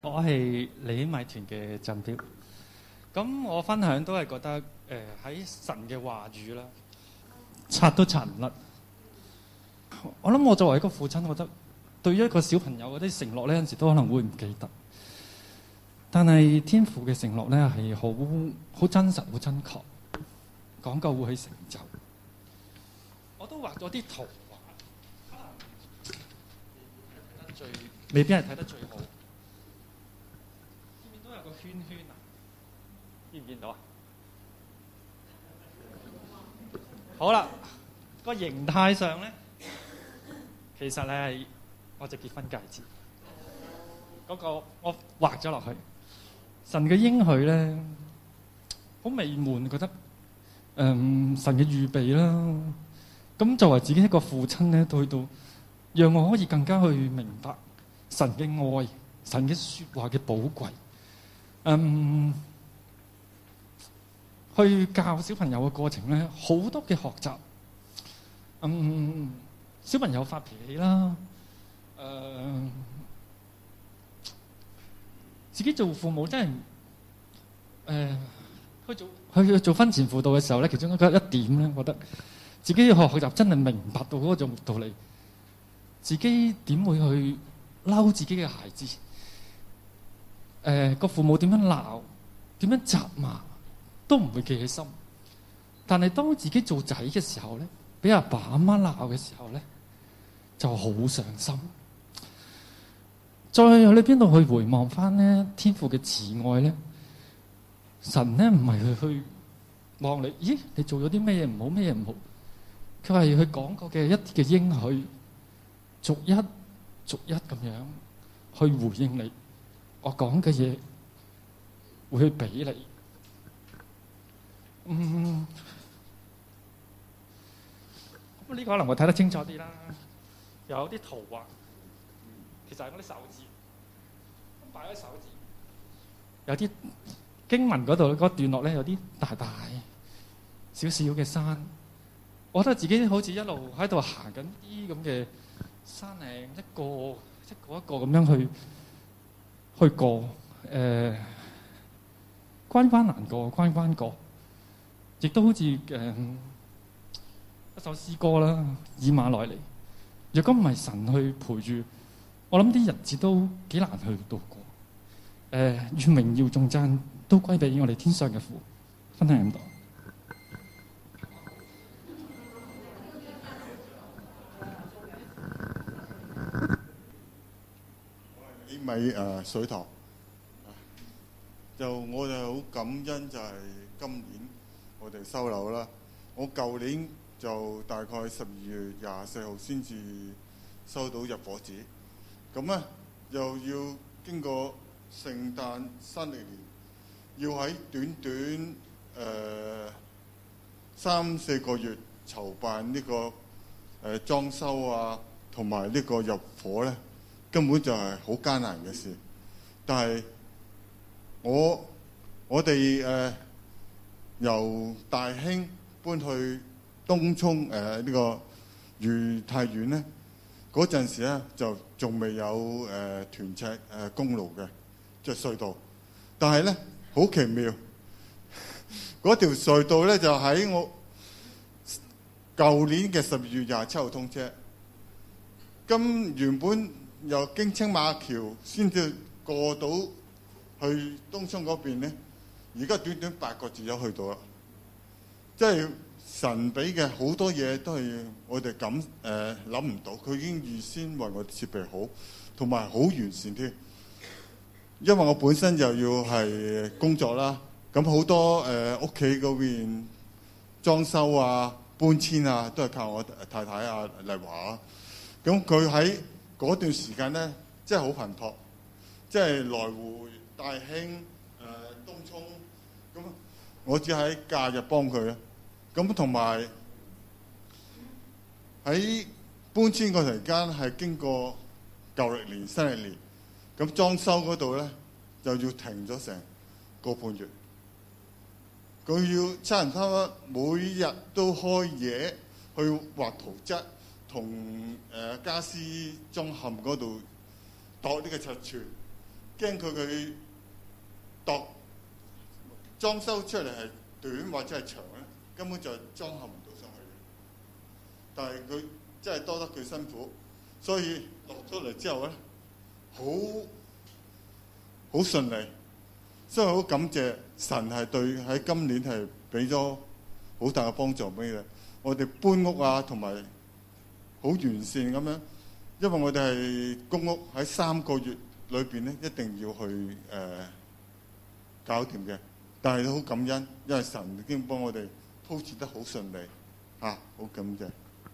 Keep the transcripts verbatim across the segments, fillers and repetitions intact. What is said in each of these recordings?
我係利希米團嘅振彪，咁我分享都係覺得誒喺、呃、神嘅話語啦，拆都拆唔甩。我諗我作為一個父親，我覺得對於一個小朋友嗰啲承諾呢，有陣時都可能會唔記得，但係天父嘅承諾呢係好好真實、好真確，講究會去成就。我都畫咗啲圖畫，可能睇得最未必係睇得最好。圈圈啊，見唔見到啊？好啦，個形態上咧，其實咧係我隻結婚戒指，嗰個我畫咗落去。神嘅應許咧，好美滿，覺得誒、嗯、神嘅預備啦。咁作為自己一個父親咧，到去到讓我可以更加去明白神嘅愛、神嘅説話嘅寶貴。嗯，去教小朋友嘅過程咧，好多嘅學習。嗯，小朋友發脾氣啦，誒、呃，自己做父母真係誒、呃、去做去做婚前輔導嘅時候咧，其中一個一點咧，我覺得自己要學學習真係明白到嗰種道理，自己點會去嬲自己嘅孩子？誒、呃、個父母點樣鬧，點樣責罵，都唔會記喺心。但係當自己做仔嘅時候咧，俾阿爸阿媽鬧嘅時候咧，就好傷心。再去你邊度去回望翻咧，天父嘅慈愛咧，神咧唔係去去望你，咦？你做咗啲咩嘢唔好，咩嘢唔好？佢係去講過嘅一啲嘅應許，逐一逐一咁樣去回應你。我講嘅嘢會去俾你，嗯，咁呢個可能會睇得清楚啲啦。有啲圖畫，其實係我啲手指，咁擺喺手指。有啲經文嗰度嗰段落咧，有啲大大小小嘅山，我覺得自己好似一路喺度行緊啲咁嘅山嶺，一個一個一個咁樣去。去過誒、呃、關關難過關關過，亦都好似誒、呃、一首詩歌啦，以馬內利。若果唔係神去陪住，我諗啲日子都幾難去度過。誒、呃，願榮耀頌讚都歸俾我哋天上嘅父。分享咁多。 米誒水塘，就我哋好感恩，就係今年我哋收樓啦。我舊年就大概十二月廿四號先至收到入伙紙，咁咧又要經過聖誕新歷年，要喺短短誒、呃、三四個月籌辦呢、這個誒、呃、裝修啊，同埋呢個入伙咧。根本就係好艱難嘅事，但係我我哋誒、呃、由大興搬去東涌誒呢個裕泰苑咧，嗰陣時咧就仲未有誒、呃、屯赤誒、呃、公路嘅即係隧道，但係咧好奇妙，嗰條隧道咧就喺我舊年嘅十二月廿七號通車，咁原本由經青馬橋先至過到去東涌嗰邊咧，而家短短八個字就去到啦。即係神俾嘅好多嘢都係我哋咁誒諗唔到，佢已經預先為我哋設備好，同埋好完善添。因為我本身又要係工作啦，咁好多誒屋企嗰邊裝修啊、搬遷啊，都係靠我太太阿麗華。咁佢喺嗰段時間咧，真係好頻撲，即係來回大興、誒、呃、東涌，咁我只喺假日幫佢啦。咁同埋喺搬遷嗰期間係經過舊歷年、新歷年，咁裝修嗰度咧就要停咗成個半月。佢要差唔多每日都開夜去畫圖則。同誒家私裝嵌嗰度度呢個尺寸， 驚佢佢度裝修出嚟係短或者係長咧，根本就裝合唔到上去嘅。但係佢真係多得佢辛苦，所以落咗嚟之後咧，好好順利。所以好感謝神係對喺今年係俾咗好大嘅幫助俾你。我哋搬屋啊，同埋好完善咁樣，因為我哋係公屋喺三個月裏邊咧，一定要去誒、呃、搞掂嘅。但係都好感恩，因為神已經幫我哋鋪設得好順利嚇，好、啊、感謝。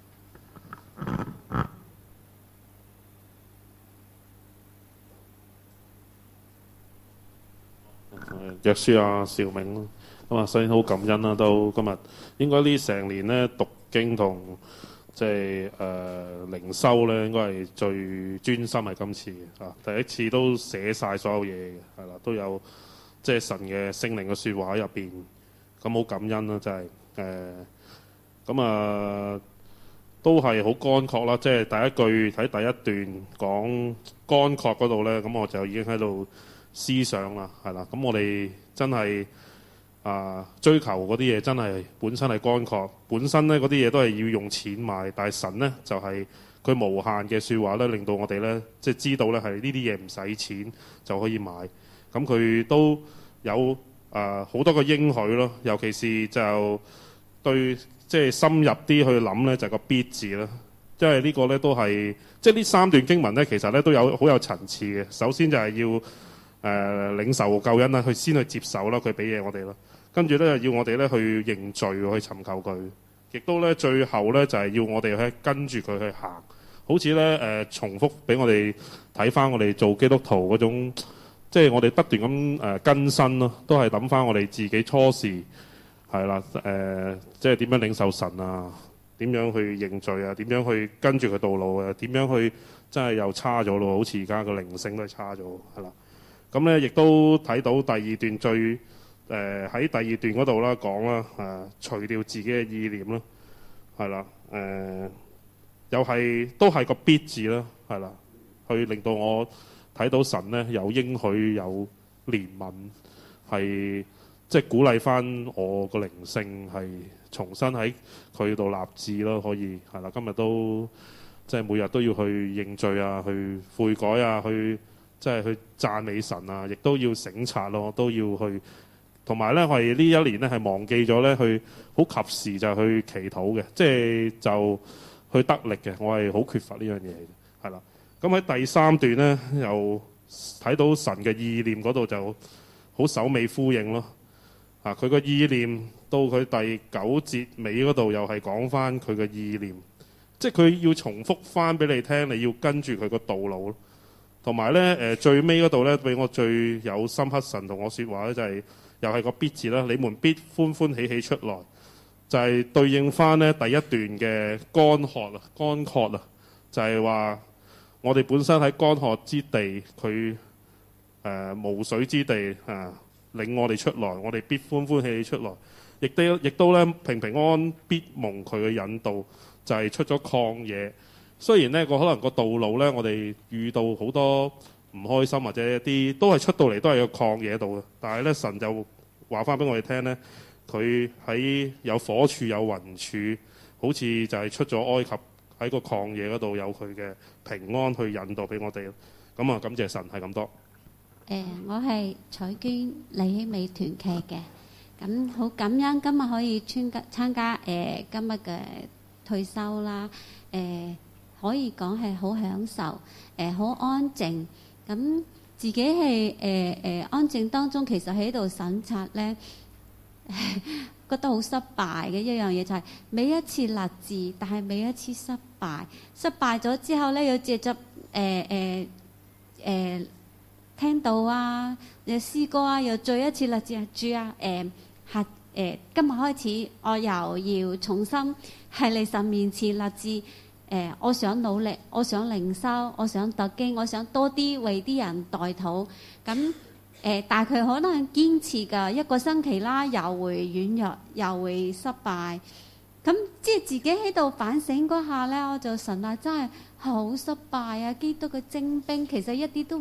約書亞兆銘咯，咁啊，所以好感恩啦。到今日應該呢成年咧讀經同即係誒靈修咧，應該係最專心係今次嘅啊！第一次都寫晒所有嘢嘅，係啦，都有即係神嘅聖靈嘅説話喺入邊，咁好感恩啦，真係誒咁啊，都係好乾涸啦。即係第一句喺第一段講乾涸嗰度咧，咁我就已經喺度思想啦，係啦，咁我哋真係啊追求嗰啲嘢真係本身係乾涸，本身咧嗰啲嘢都係要用錢買，但係神咧就係、是、佢無限嘅説話咧，令到我哋咧即係知道咧係呢啲嘢唔使錢就可以買，咁佢都有啊好多個應許咯，尤其是就對即係深入啲去諗咧，就係、個必字啦，因為呢個咧都係即係呢三段經文咧，其實咧都有好有層次嘅。首先就係要誒、呃、領受救恩啦，佢先去接受啦，佢俾嘢我哋啦。跟住咧要我哋咧去認罪，去尋求佢。亦都咧最後咧就係、是、要我哋去跟住佢去行。好似咧誒重複俾我哋睇翻我哋做基督徒嗰種，即係我哋不斷咁誒、呃、更新咯，都係諗翻我哋自己初時係啦誒，即係點樣領受神啊，點樣去認罪啊，點樣去跟住佢道路啊，點樣去真係又差咗咯，好似而家個靈性都係差咗係啦。咁咧，亦都睇到第二段最誒喺、呃、第二段嗰度啦，講啦誒，除掉自己嘅意念啦，係啦誒，又係都係個必字啦，係啦，去令到我睇到神咧有應許有憐憫，係即係鼓勵翻我個靈性係重新喺佢度立志咯，可以係啦。今日都即係每日都要去認罪啊，去悔改啊，去。即係去讚美神啊，亦都要省察咯，都要去。同埋咧，我哋呢一年咧係忘記咗咧，去好及時就去祈禱嘅，即係就去得力嘅。我係好缺乏呢樣嘢嘅，係啦。咁喺第三段咧，又睇到神嘅意念嗰度就好首尾呼應咯。啊，佢個意念到佢第九節尾嗰度又係講翻佢嘅意念，即係佢要重複翻俾你聽，你要跟住佢個道路咯。同埋咧，誒最尾嗰度咧，俾我最有深刻神同我説話咧，就係、是、又係個必字啦。你們必歡歡喜喜出來，就係、是、對應翻咧第一段嘅乾渴啊，乾渴啊，就係、是、話我哋本身喺乾渴之地，佢誒、呃、無水之地啊，領我哋出來，我哋必歡歡喜喜出來，亦都亦都咧平平安安必蒙佢嘅引導，就係、是、出咗曠野。雖然呢個可能個道路呢，我哋遇到好多唔開心或者一啲都係出到嚟都係個曠野度嘅，但係呢，神就話翻俾我哋聽呢，佢喺有火柱有雲柱，好似就係出咗埃及喺個曠野嗰度有佢嘅平安去引導俾我哋。咁啊，感謝神係咁多。誒、 呃，我係彩娟李希美團契嘅，咁好感恩今日可以參加參加誒、呃、今日嘅退休啦，誒、呃。可以講係好享受，誒、呃、好安靜。咁自己係誒誒安靜當中，其實喺度審察咧，覺得好失敗嘅一樣嘢就係、是、每一次立志，但係每一次失敗。失敗咗之後咧，要借着誒誒誒聽到啊，又詩歌啊，又再一次立志主啊，誒下誒今日開始，我又要重新喺你神面前立志。誒、呃，我想努力，我想靈修，我想讀經，我想多啲為啲人代禱。咁誒、呃，但係佢可能堅持㗎一個星期啦，又會軟弱，又會失敗。咁即係自己喺度反省嗰下咧，我就神啊，真係好失敗啊！基督嘅精兵其實一啲都唔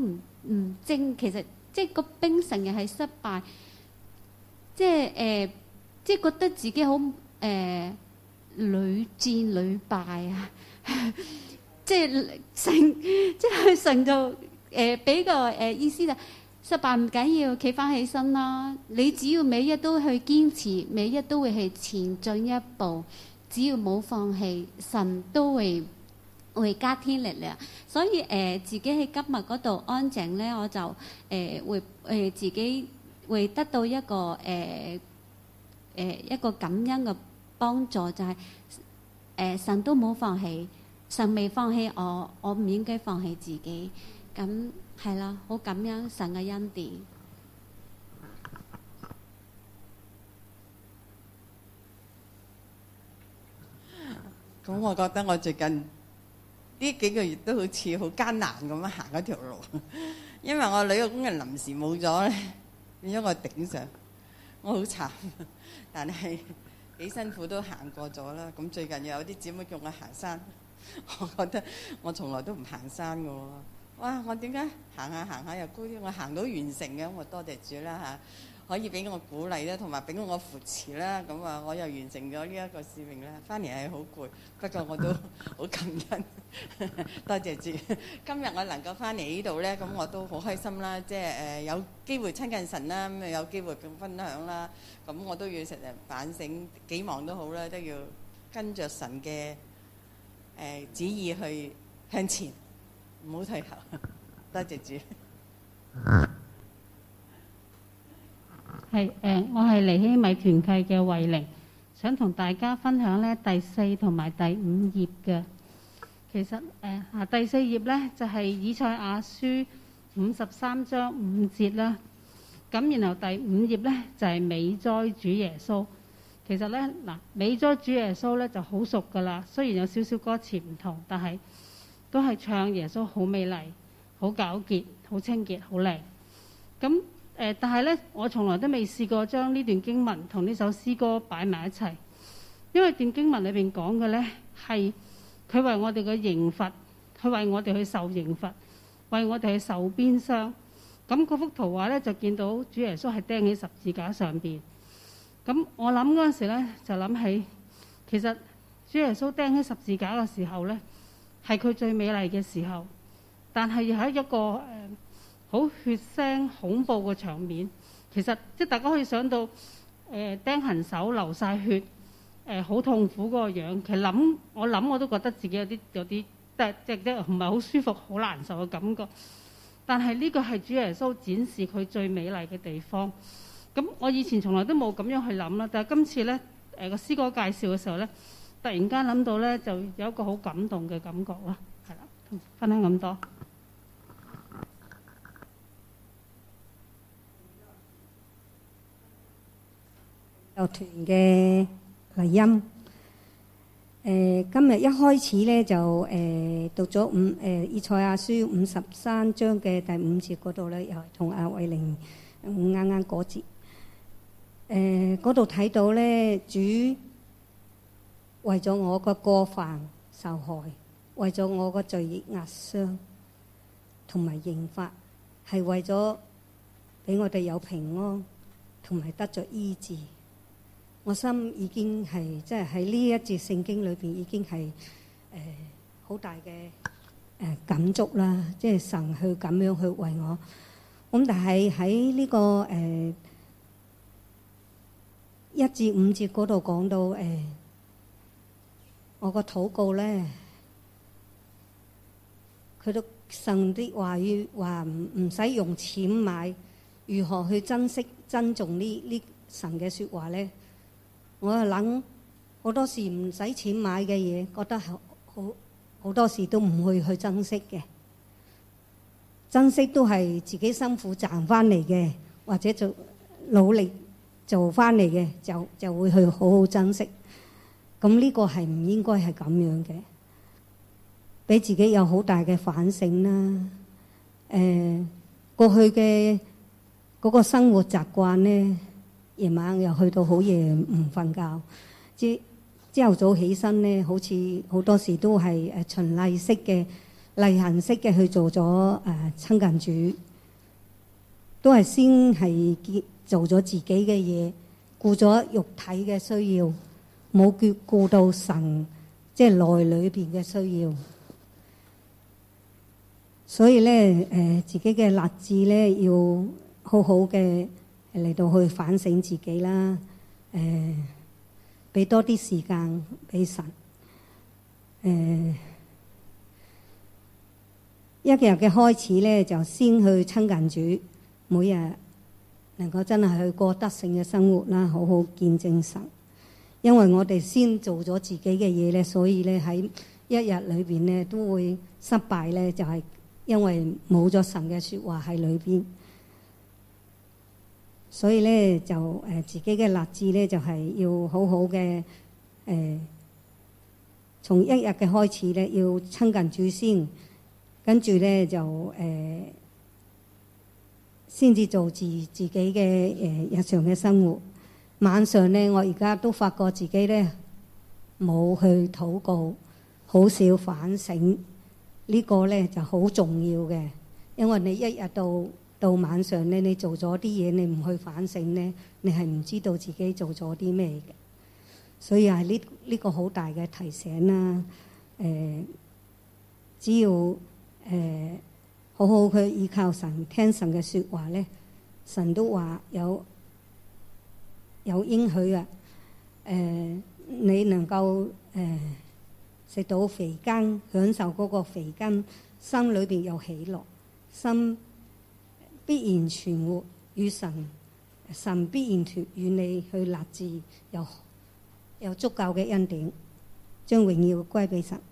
唔精，其實即係個兵成日係失敗，即係誒、呃，即係覺得自己好誒屢戰屢敗啊！即係神，即係神就誒俾、呃、個誒、呃、意思就失敗唔緊要，企翻起身啦！你只要每日都去堅持，每日都會係前進一步，只要冇放棄，神都會會加添力量。所以誒、呃，自己喺今日嗰度安靜咧，我就誒、呃、會誒、呃、自己會得到一個誒誒、呃呃、一個感恩嘅幫助，就係、是、誒、呃、神都冇放棄。神未放棄我，我唔應該放棄自己。咁係啦，好感恩神嘅恩典。 咁我覺得我最近呢幾個月都好似好艱難咁樣行嗰條路，因為我女嘅工人臨時冇咗咧，變咗我頂上，我好慘，但係幾辛苦都行過咗啦。咁最近又有啲姊妹叫我行山。我覺得我從來都唔行山嘅喎，哇！我點解行下行下又高啲？我行到完成嘅，我多謝主啦嚇，可以俾我鼓勵啦，同埋俾我扶持啦，咁啊，我又完成咗呢一個使命啦。翻嚟係好攰，不過我都好感恩，多謝主。今日我能夠翻嚟呢度咧，咁我都好開心啦，即係誒有機會親近神啦，咁有機會分享啦，咁我都要成日反省，幾忙都好啦，都要跟着神嘅誒、呃、旨意去向前，唔好退後。多謝主。 係誒、呃，我係尼希米團契嘅慧玲，想同大家分享咧第四同埋第五頁嘅。其實誒啊、呃、第四頁咧就係、是、以賽亞書五十三章五節啦。咁然後第五頁咧就係、是、美哉主耶穌。其實咧嗱，美哉主耶穌咧就好熟噶啦，雖然有少少歌詞唔同，但係都係唱耶穌好美麗、好皎潔、好清潔、好靚。咁誒、呃，但係咧，我從來都未試過將呢段經文同呢首詩歌擺埋一齊，因為段經文裏邊講嘅咧係佢為我哋嘅刑罰，佢為我哋去受刑罰，為我哋去受鞭傷。咁嗰幅圖畫咧就見到主耶穌係釘喺十字架上邊。咁我諗嗰陣時咧，就諗起其實主耶穌釘喺十字架嘅時候咧，係佢最美麗嘅時候，但係又係一個誒好、呃、血腥恐怖嘅場面。其實即係大家可以想到誒、呃、釘痕手流晒血，誒、呃、好痛苦嗰個樣。其實諗我諗我都覺得自己有啲有啲即係即係唔係好舒服、好難受嘅感覺。但係呢個係主耶穌展示佢最美麗嘅地方。咁我以前從來都冇咁樣去諗啦，但係今次咧誒個詩歌介紹嘅時候咧，突然間諗到咧，就有一個好感動嘅感覺啦，係啦，分享咁多。 有團嘅麗音，誒、呃、今日一開始咧就誒、呃、讀咗五誒以賽亞書五十三章嘅第五節嗰度咧，又係同阿慧玲啱啱嗰節。誒嗰度睇到咧，主為咗我個過犯受害，為咗我個罪孽壓傷同埋刑罰，係為咗俾我哋有平安同埋得咗醫治。我心已經係即係喺呢一節聖經裏邊已經係誒好大嘅誒、呃、感觸啦，即係神去咁樣去為我。咁但係喺呢個誒。呃一至五節嗰度講到誒、呃，我個禱告咧，佢都神的話語話唔唔使用錢買，如何去珍惜珍重呢呢神嘅説話咧？我係諗好多時唔使錢買嘅嘢，覺得好好好多時都唔會去珍惜嘅，珍惜都係自己辛苦賺翻嚟嘅，或者做努力做翻嚟嘅，就就會去好好珍惜。咁呢個係唔應該係咁樣嘅，俾自己有好大嘅反省啦。誒、呃，過去嘅嗰個生活習慣咧，夜晚又去到好夜唔瞓覺，朝朝頭早起身咧，好似好多時都係誒循例式嘅例行式嘅去做咗誒親近主。 都係先係結做咗自己嘅嘢，顧咗肉體嘅需要，冇顧顧到神即係內裏邊嘅需要。所以咧誒、呃，自己嘅立志咧要好好嘅嚟到去反省自己啦。誒、呃，俾多啲時間俾神。誒、呃，一日嘅開始咧，就先去親近主，每日能夠真係去過得勝嘅生活啦，好好見證神。因為我哋先做咗自己嘅嘢咧，所以咧喺一日裏邊咧都會失敗咧，就係、是、因為冇咗神嘅説話喺裏邊。所以咧就誒、呃、自己嘅立志咧就係、是、要好好嘅誒，從一日嘅開始咧要親近主先，跟住咧就誒先至做自自己嘅誒、呃、日常嘅生活。晚上咧我而家都發覺自己咧冇去禱告，好少反省，這個、呢個咧就好重要嘅，因為你一日到到晚上咧，你做咗啲嘢，你唔去反省咧，你係唔知道自己做咗啲咩嘅。所以係呢呢個好大嘅提醒啦。誒、呃，只要誒、呃、好好去依靠神，聽神嘅説話咧，神都話有有應許啊。誒、呃，你能夠誒食到肥羹，享受嗰個肥羹，心裏邊有喜樂，心必然存活與神，神必然脫與你去立志，有有足夠嘅恩典，將榮耀歸俾神。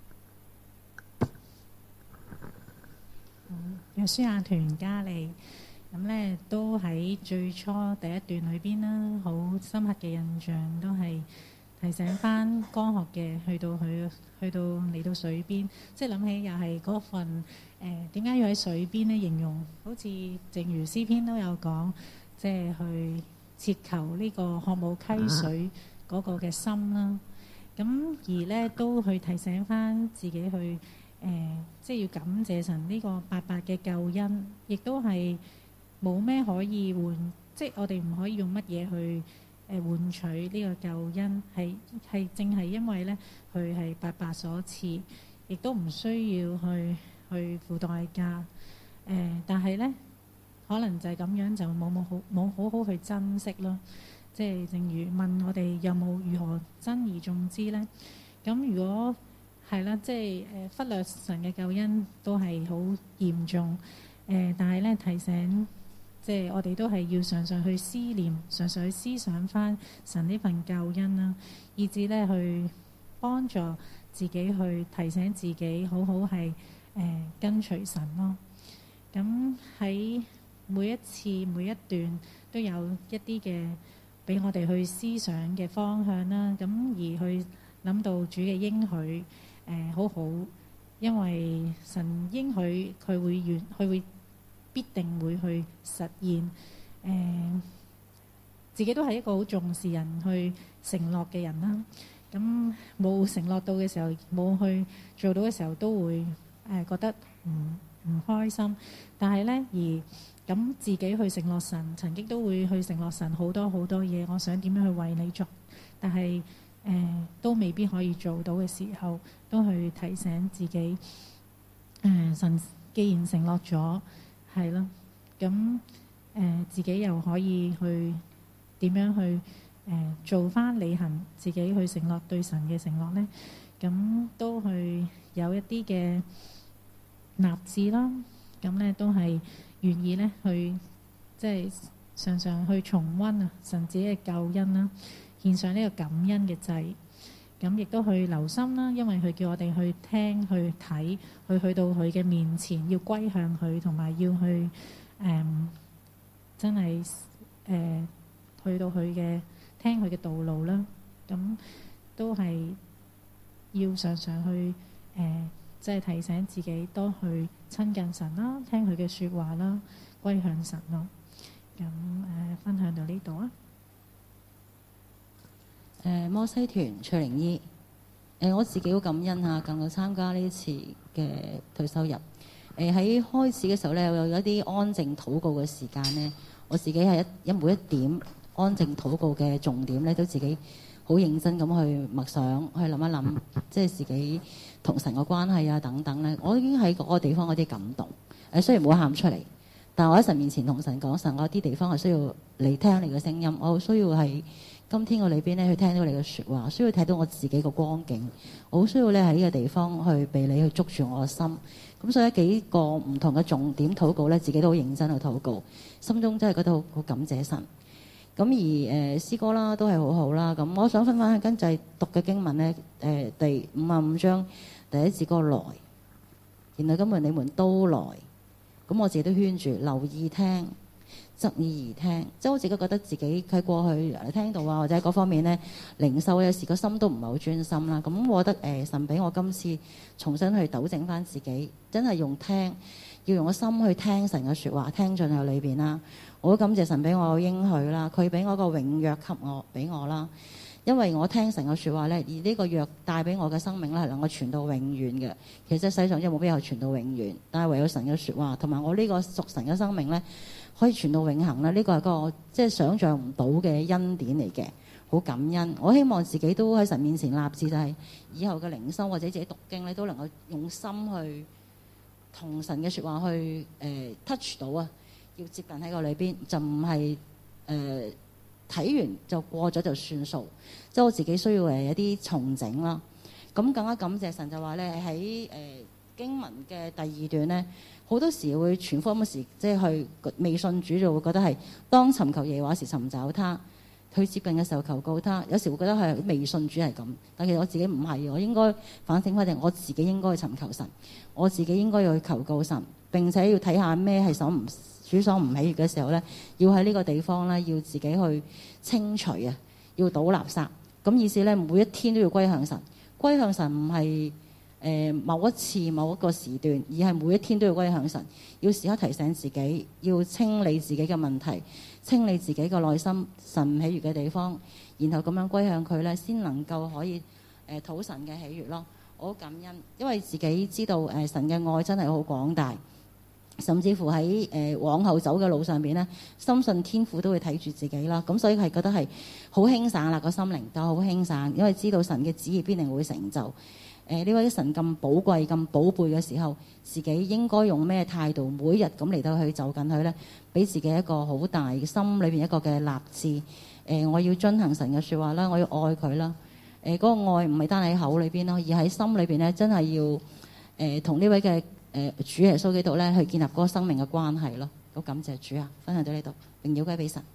約書亞團加利咁咧，都喺最初第一段裏邊啦，好深刻嘅印象都係提醒翻剛學嘅，去到去去到嚟到水邊，即係諗起又係嗰份。誒點解要喺水邊咧？形容好似正如詩篇都有講，即係去切求呢個渴慕溪水嗰個嘅心啦。咁而咧都去提醒翻自己去誒、呃，即係要感謝神呢個白白嘅救恩，亦都係冇咩可以換，即係我哋唔可以用乜嘢去誒換取呢個救恩，係係正係因為咧佢係白白所賜，亦都唔需要去。去付代價，誒、呃，但係咧，可能就係咁樣就冇冇好冇好好去珍惜咯。即係正如問我哋有冇如何珍而重之咧？咁如果係啦，即係誒、呃、忽略神嘅救恩都係好嚴重。誒、呃，但係咧提醒，即係我哋都係要常常去思念，常常去思想翻神呢份救恩啦，以至咧去幫助自己去提醒自己，好好係。誒、呃、跟隨神咯，咁喺每一次每一段都有一啲嘅俾我哋去思想嘅方向啦，咁而去諗到主嘅應許，誒、呃、好好，因為神應許佢會完，佢會必定會去實現，誒、呃、自己都係一個好重視人去承諾嘅人啦，咁冇承諾到嘅時候，冇去做到嘅時候都會。誒覺得唔唔開心，但係咧而咁自己去承諾神，曾經都會去承諾神好多好多嘢，我想點樣去為你做，但係誒、呃、都未必可以做到嘅時候，都去提醒自己，誒、呃、神既然承諾咗，係咯，咁誒、呃、自己又可以去點樣去誒、呃、做返履行自己去承諾對神嘅承諾咧，咁都去有一啲嘅。立志啦，咁咧都係願意咧去，即係常常去重溫啊神自己嘅救恩啦，獻上呢個感恩嘅祭，咁亦都去留心啦，因為佢叫我哋去聽、去睇、去去到佢嘅面前，要歸向佢，同埋要去誒、嗯、真係誒、呃、去到佢嘅聽佢嘅道路啦，咁都係要常常去誒。呃即係提醒自己多去親近神啦，聽佢嘅説話啦，歸向神咯。咁誒、呃，分享到呢度啊。 誒、呃、摩西團翠玲姨，誒、呃、我自己好感恩嚇，能夠參加呢次嘅退修日。誒、 誒喺開始嘅時候咧，有一啲安靜禱告嘅時間咧，我自己係一一每一點安靜禱告嘅重點咧，都自己好認真咁去默想，去諗一諗，即係自己同神嘅關係啊等等咧。我已經喺嗰個地方有啲感動，誒雖然冇喊出嚟，但係我喺神面前同神講，神，我有啲地方係需要你聽你嘅聲音，我好需要喺今天嘅裏邊咧去聽到你嘅説話，需要睇到我自己個光景，我好需要咧喺呢個地方去被你去捉住我嘅心。咁所以幾個唔同嘅重點禱告咧，自己都好認真去禱告，心中真係覺得好好感謝神。咁而誒、呃、詩歌啦都係好好啦。咁我想分享跟住讀嘅經文咧，誒、呃、第五十五章第一節嗰個來，然後今日你們都來，咁我自己都圈住留意聽，側耳而聽，即係我自己覺得自己喺過去聽到啊，或者喺嗰方面咧靈修有時個心都唔係好專心啦。咁我覺得誒、呃、神俾我今次重新去糾正翻自己，真係用聽，要用個心去聽神嘅説話，聽進去裏邊啦。我好感謝神俾我應許啦，佢俾我個永約給我俾我啦。因為我聽神嘅説話咧，而呢個約帶俾我嘅生命咧係能夠傳到永遠嘅。其實世上真係冇必要傳到永遠，但係唯有神嘅説話同埋我呢個屬神嘅生命咧，可以傳到永恆咧。呢個係個即係想像唔到嘅恩典嚟嘅，好感恩。我希望自己都喺神面前立志，就係以後嘅靈修或者自己讀經咧，都能夠用心去同神嘅説話去誒、呃、touch 到啊，要接近喺個裏邊，就唔係誒睇完就過咗就算數。即係我自己需要誒一啲重整啦。咁更加感謝神就話咧喺誒經文嘅第二段咧，好多時會傳福音嘅時，即係去未信主就會覺得係當尋求耶和華時尋找他，去接近嘅時候求告他。有時會覺得係未信主係咁，但其實我自己唔係，我應該反省翻定我自己應該去尋求神，我自己應該要去求告神，並且要睇下咩係所唔主所唔喜悅嘅時候咧，要喺呢個地方咧要自己去清除啊，要倒垃圾。咁意思咧，每一天都要歸向神。歸向神唔係誒某一次某一個時段，而係每一天都要歸向神。要時刻提醒自己，要清理自己嘅問題，清理自己嘅內心神唔喜悅嘅地方，然後咁樣歸向佢咧，先能夠可以誒討、呃、神嘅喜悅咯。我好感恩，因為自己知道誒、呃、神嘅愛真係好廣大。甚至乎喺誒、呃、往後走嘅路上邊咧，深信天父都會睇住自己啦。咁所以係覺得係好輕省啦，個心靈就好輕省，因為知道神嘅旨意必定會成就。誒呢位神咁寶貴、咁寶貝嘅時候，自己應該用咩態度，每日咁嚟到去走緊佢咧，俾自己一個好大心裏邊一個嘅立志。誒、呃，我要遵行神嘅説話啦，我要愛佢啦。誒、呃，嗰、那個愛唔係單喺口裏邊咯，而喺心裏邊咧，真係要誒同呢位嘅。誒、呃、主耶穌基督咧，去建立嗰個生命嘅關係咯。好感謝主啊！分享到呢度，榮耀歸俾神。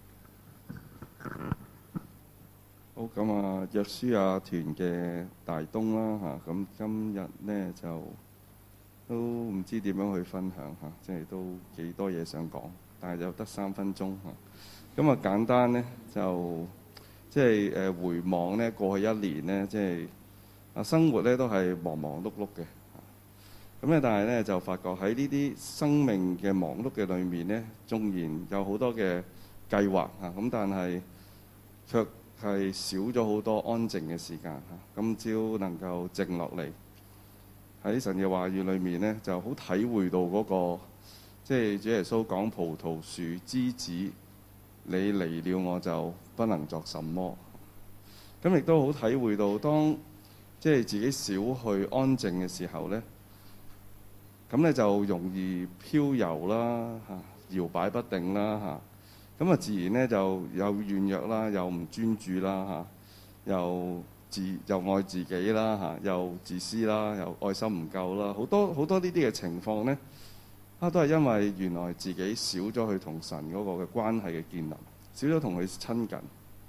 好咁啊，約書亞團嘅大東啦嚇，咁、啊、今日咧就都唔知點樣去分享嚇、啊，即係都幾多嘢想講，但係就得三分鐘嚇。咁啊簡單咧就即係誒回望咧過去一年咧，即係啊生活咧都係忙忙碌碌嘅。咁咧，但係咧就發覺喺呢啲生命嘅忙碌嘅裏面咧，縱然有好多嘅計劃嚇，咁但係卻係少咗好多安靜嘅時間嚇。今朝能夠靜落嚟喺神嘅話語裏面咧，就好體會到嗰個即係主耶穌講葡萄樹枝子，你離了我就不能作什麼。咁亦都好體會到當即係自己少去安靜嘅時候咧。咁咧就容易飄遊啦，嚇搖擺不定啦，嚇咁啊自然咧就有軟弱啦，又唔專注啦，嚇又自又愛自己啦，嚇又自私啦，又愛心唔夠啦，好多好多呢啲嘅情況咧，啊都係因為原來自己少咗去同神嗰個嘅關係嘅建立，少咗同佢親近。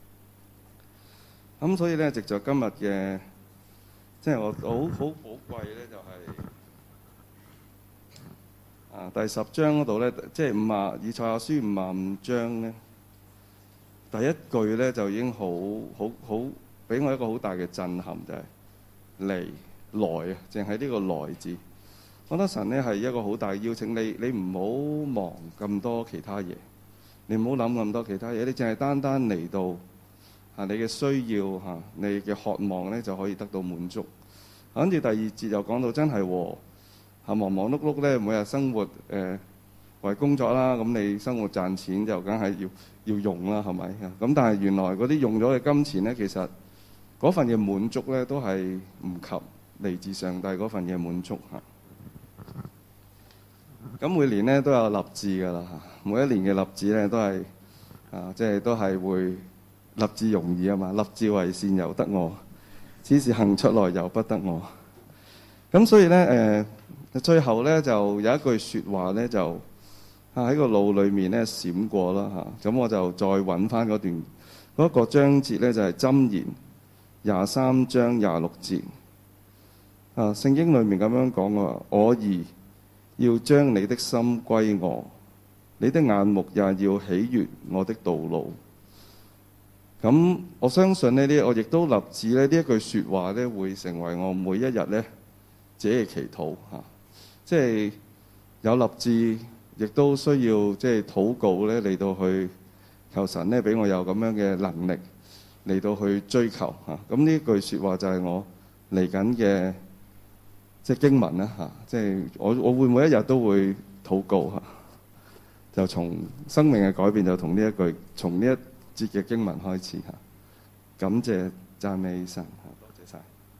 咁所以咧，藉著今日嘅即係我好好寶貴咧，就係、是。啊，第十章嗰度咧，即係五啊以賽亞書五啊五章咧，第一句咧就已經好好好俾我一個好大嘅震撼，就係、是、嚟來啊，淨係呢個來字。我覺得神咧係一個好大嘅邀請你，你唔好忙咁多其他嘢，你唔好諗咁多其他嘢，你淨係單單嚟到啊，你嘅需要嚇、啊，你嘅渴望咧就可以得到滿足。跟住第二節又講到真係喎。 嚇忙忙碌碌咧，每日生活誒、呃、為工作啦，咁你生活賺錢就梗係要要用啦，係咪？咁但係原來嗰啲用咗嘅金錢咧，其實嗰份嘅滿足咧，都係唔及嚟自上帝嗰份嘅滿足嚇。咁每年咧都有立志㗎啦嚇，每一年嘅立志咧都係啊，即係都係會立志容易啊嘛，立志為善由得我，只是行出來由不得我。咁所以咧誒、呃，最後咧就有一句説話咧就啊喺個腦裏面咧閃過啦嚇，咁我就再揾翻嗰段嗰一個章節咧就係箴言廿三章廿六節啊，聖經裏面咁樣講話，我兒要將你的心歸我，你的眼目也要喜悅我的道路。咁我相信呢啲，我亦都立志咧呢一句説話咧，會成為我每一日咧自己嘅祈禱嚇。即係有立志，亦都需要即係禱告咧嚟到去求神咧，俾我有咁樣嘅能力嚟到去追求嚇。咁呢句説話就係我嚟緊嘅。即係經文啦嚇，即係我我會每一日都會禱告嚇，就從生命嘅改變就同呢一句，從呢一節嘅經文開始嚇。感謝讚美神嚇，多謝晒。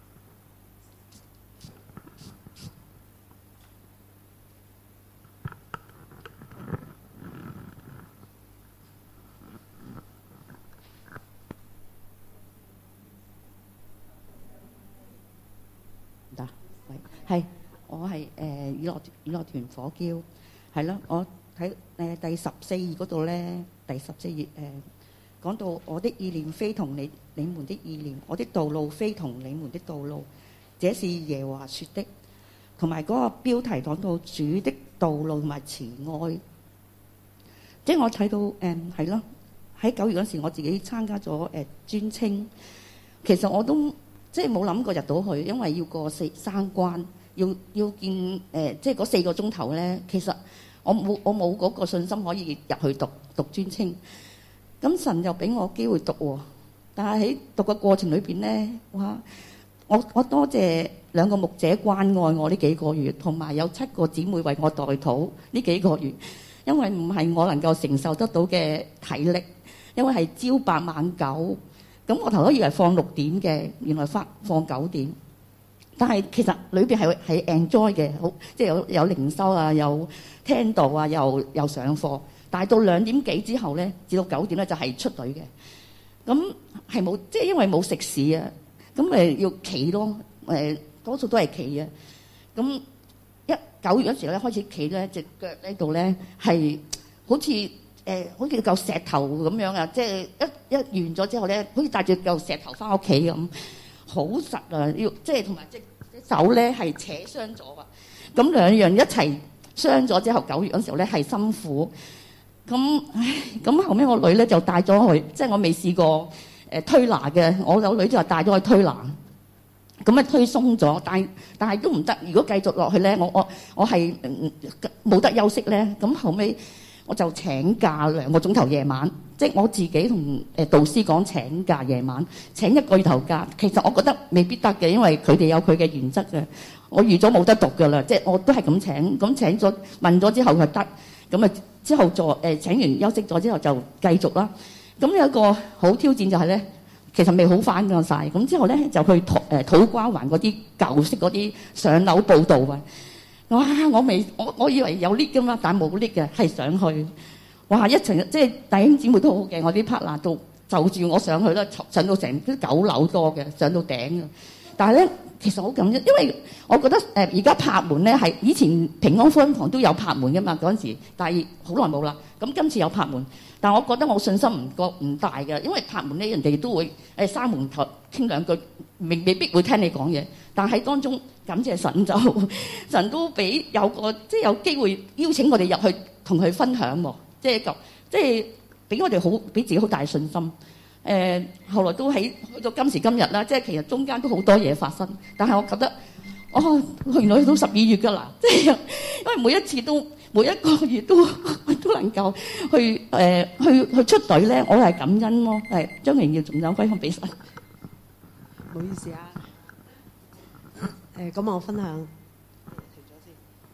得，喂，係，我係誒娛樂娛樂團火驕，係咯，我喺誒第十四頁嗰度咧，第十四頁誒講到我的意念非同你你們的意念，我的道路非同你們的道路，這是耶和華說的。同埋嗰個標題講到主的道路同埋慈愛，即係我睇到誒係咯，喺九月嗰時我自己參加咗誒專青，其實我都。即係冇諗過入到去，因為要過四三關，要要見誒、呃，即係嗰四個鐘頭咧。其實我冇我冇嗰個信心可以入去讀讀專青。咁神又俾我機會讀喎，但係喺讀嘅過程裏邊咧，哇！我我多謝兩個牧者關愛我呢幾個月，同埋有七個姊妹為我代禱呢幾個月，因為唔係我能夠承受得到嘅體力，因為係朝八晚九。咁我頭都以為放六點嘅，原來放放九點。但係其實裏邊係係 enjoy 嘅，好即係有有靈修啊，有聽道啊，又又上課。但係到兩點幾之後咧，至到九點咧就係出隊嘅。咁係冇即係因為冇食肆啊，咁誒要企咯，誒多數都係企嘅。咁一九月嗰時咧開始企咧，隻腳呢度咧係好似〜誒、呃，好似嚿石頭咁樣啊！即係一一完咗之後咧，好似帶住嚿石頭翻屋企咁，好實啊！要即係同埋隻手咧係扯傷咗啊！咁兩樣一齊傷咗之後，九月嗰時候咧係辛苦。咁唉，咁後尾我女咧就帶咗去，即係我未試過誒、呃、推拿嘅，我有女就帶咗去推拿。咁啊推鬆咗，但係但係都唔得。如果繼續落去咧，我我我係冇得休息咧。咁後尾。我就請假兩個鐘頭夜晚，即係我自己同誒導師講請假夜晚，請一個月頭假。其實我覺得未必得嘅，因為佢哋有佢嘅原則嘅。我預咗冇得讀㗎啦，即係我都係咁請，咁請咗問咗之後就得，咁啊之後就誒、呃、請完休息咗之後就繼續啦。咁有一個好挑戰就係咧，其實未好翻㗎晒。咁之後咧就去土誒土瓜灣嗰啲舊式嗰啲上樓報道啊。哇！我未我我以為有 lift 㗎嘛，但係冇 lift 嘅，係上去。哇！一層即係弟兄姊妹都好嘅，我啲 partner 都就住我上去啦，上到成啲九樓多嘅，上到頂嘅。但係咧，其實好感恩，因為我覺得誒而家拍門咧係以前平安福音堂都有拍門㗎嘛嗰陣時，但係好耐冇啦。咁今次有拍門，但係我覺得我信心唔覺唔大嘅，因為拍門咧人哋都會誒閂門頭傾兩句，未未必會聽你講嘢。但係當中感謝神就神都俾有個即係有機會邀請我哋入去同佢分享喎，即係咁即係俾我哋好俾自己好大信心。誒、呃，後來都喺去到今時今日啦，即係其實中間都好多嘢發生，但係我覺得哦，原來去到十二月㗎啦，即係因為每一次都每一個月都都能夠去誒、呃、去去出隊咧，我係感恩咯，係將榮耀仲有歸翻俾神。 唔好意思啊。誒咁、呃、我分享，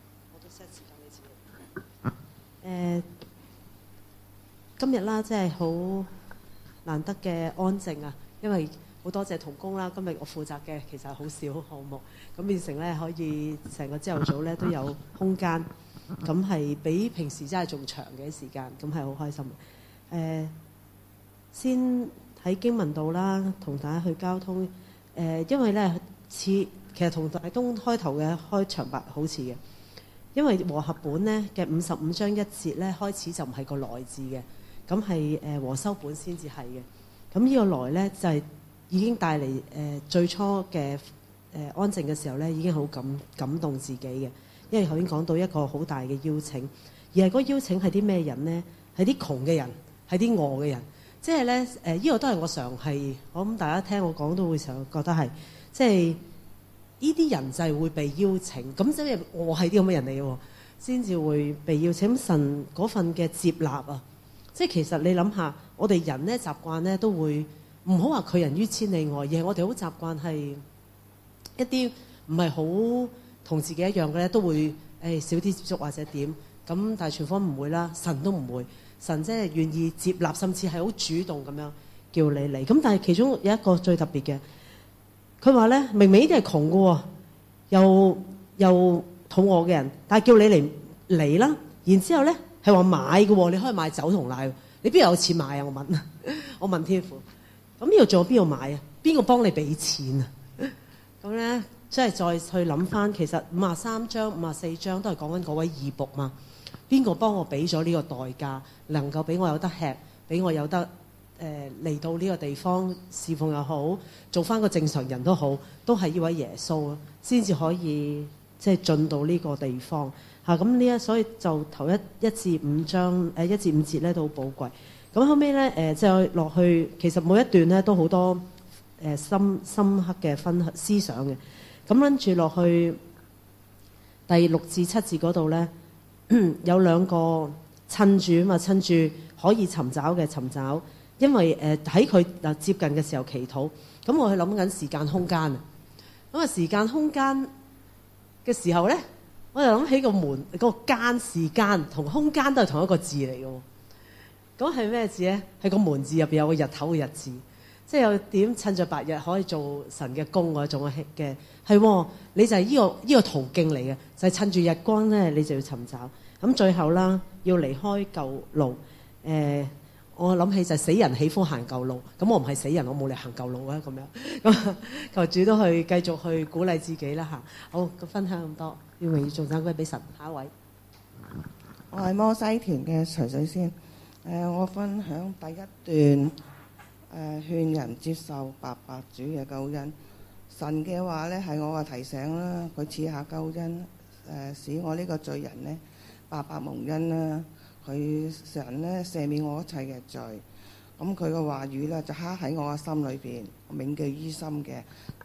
誒今日啦，真係好難得嘅安靜啊！因為好多謝同工啦，今日我負責嘅其實好少項目，咁變成咧可以成個朝頭早咧都有空間，咁係比平時真係仲長嘅時間，咁係好開心。誒、呃，先喺經文度啦，同大家去交通。誒、呃，因為咧似其實同大東開頭嘅開場白好似嘅。因為和合本咧嘅五十五章一節咧開始就唔係個來字嘅，咁係誒和修本先至係嘅。咁呢個來咧就係、是、已經帶嚟誒、呃、最初嘅誒、呃、安靜嘅時候咧，已經好感感動自己嘅。因為頭先講到一個好大嘅邀請，而係嗰個邀請係啲咩人咧？係啲窮嘅人，係啲餓嘅人。即係咧誒，呢、呃呢個都係我常係，我諗大家聽我講都會常覺得係，即係。呢啲人就係會被邀請，咁即係我係啲咁嘅人嚟嘅，先至會被邀請。神嗰份嘅接納啊，即係其實你諗下，我哋人咧習慣咧都會唔好話拒人於千里外，而係我哋好習慣係一啲唔係好同自己一樣嘅咧，都會誒、哎、少啲接觸或者點咁，但係全方唔會啦，神都唔會，神即係願意接納，甚至係好主動咁樣叫你嚟。咁但係其中有一個最特別嘅。佢話咧，明明呢啲係窮嘅喎，又又肚餓嘅人，但係叫你嚟嚟啦。然之後咧係話買嘅喎，你可以買酒同奶。你邊有錢買啊？我問，我問天父。咁呢度仲有邊度買啊？邊個幫你俾錢啊？咁咧，即係再去諗翻，其實五十三章、五十四章都係講緊嗰位義僕嘛。邊個幫我俾咗呢個代價，能夠俾我有得吃，俾我有得？誒嚟、呃、到呢個地方侍奉又好，做翻個正常人都好，都係呢位耶穌啊，先至可以即係進到呢個地方嚇。咁呢一所以就頭一一至五章誒、呃、一至五節咧都好寶貴。咁後尾咧誒即係落去，其實每一段咧都好多誒、呃、深深刻嘅分思想嘅。咁跟住落去第六至七節嗰度咧，有兩個趁住啊嘛，趁住可以尋找嘅尋找。因為誒喺佢嗱接近嘅時候祈禱，咁我去諗緊時間空間啊。咁啊時間空間嘅時候咧，我就諗起個門嗰個間時間同空間都係同一個字嚟嘅。咁係咩字咧？係個門字入邊有個日頭嘅日字，即係有點趁着白日可以做神嘅工嗰種嘅係。你就係呢個呢個途徑嚟嘅，就係趁住日光咧，你就要尋找。咁最後啦，要離開舊路誒。我諗起就係死人喜歡行舊路，咁我唔係死人，我冇嚟行舊路啊咁樣。咁求主都去繼續去鼓勵自己啦嚇。好，咁分享咁多，要榮耀頌讚歸俾神。下一位， 我係摩西團嘅徐水仙。誒、呃，我分享第一段誒、呃，勸人接受白白主嘅救恩。神嘅話咧係我嘅提醒啦，佢賜下救恩，誒、呃、使我呢個罪人咧白白蒙恩啦。佢神咧赦免我一切嘅罪，咁佢嘅話語咧就刻喺我嘅心裏邊，我銘記於心嘅。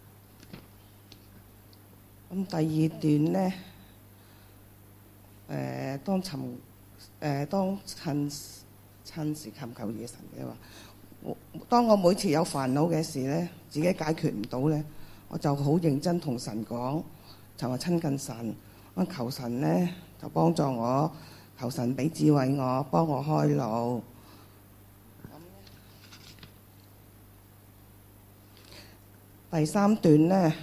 咁第二段咧，誒、呃、當尋誒、呃、當趁趁時尋求夜神嘅話，我當我每次有煩惱嘅事咧，自己解決唔到咧，我就好認真同神講，就話親近神，我求神咧就幫助我。求神俾智慧我，幫我開路。第三段呢，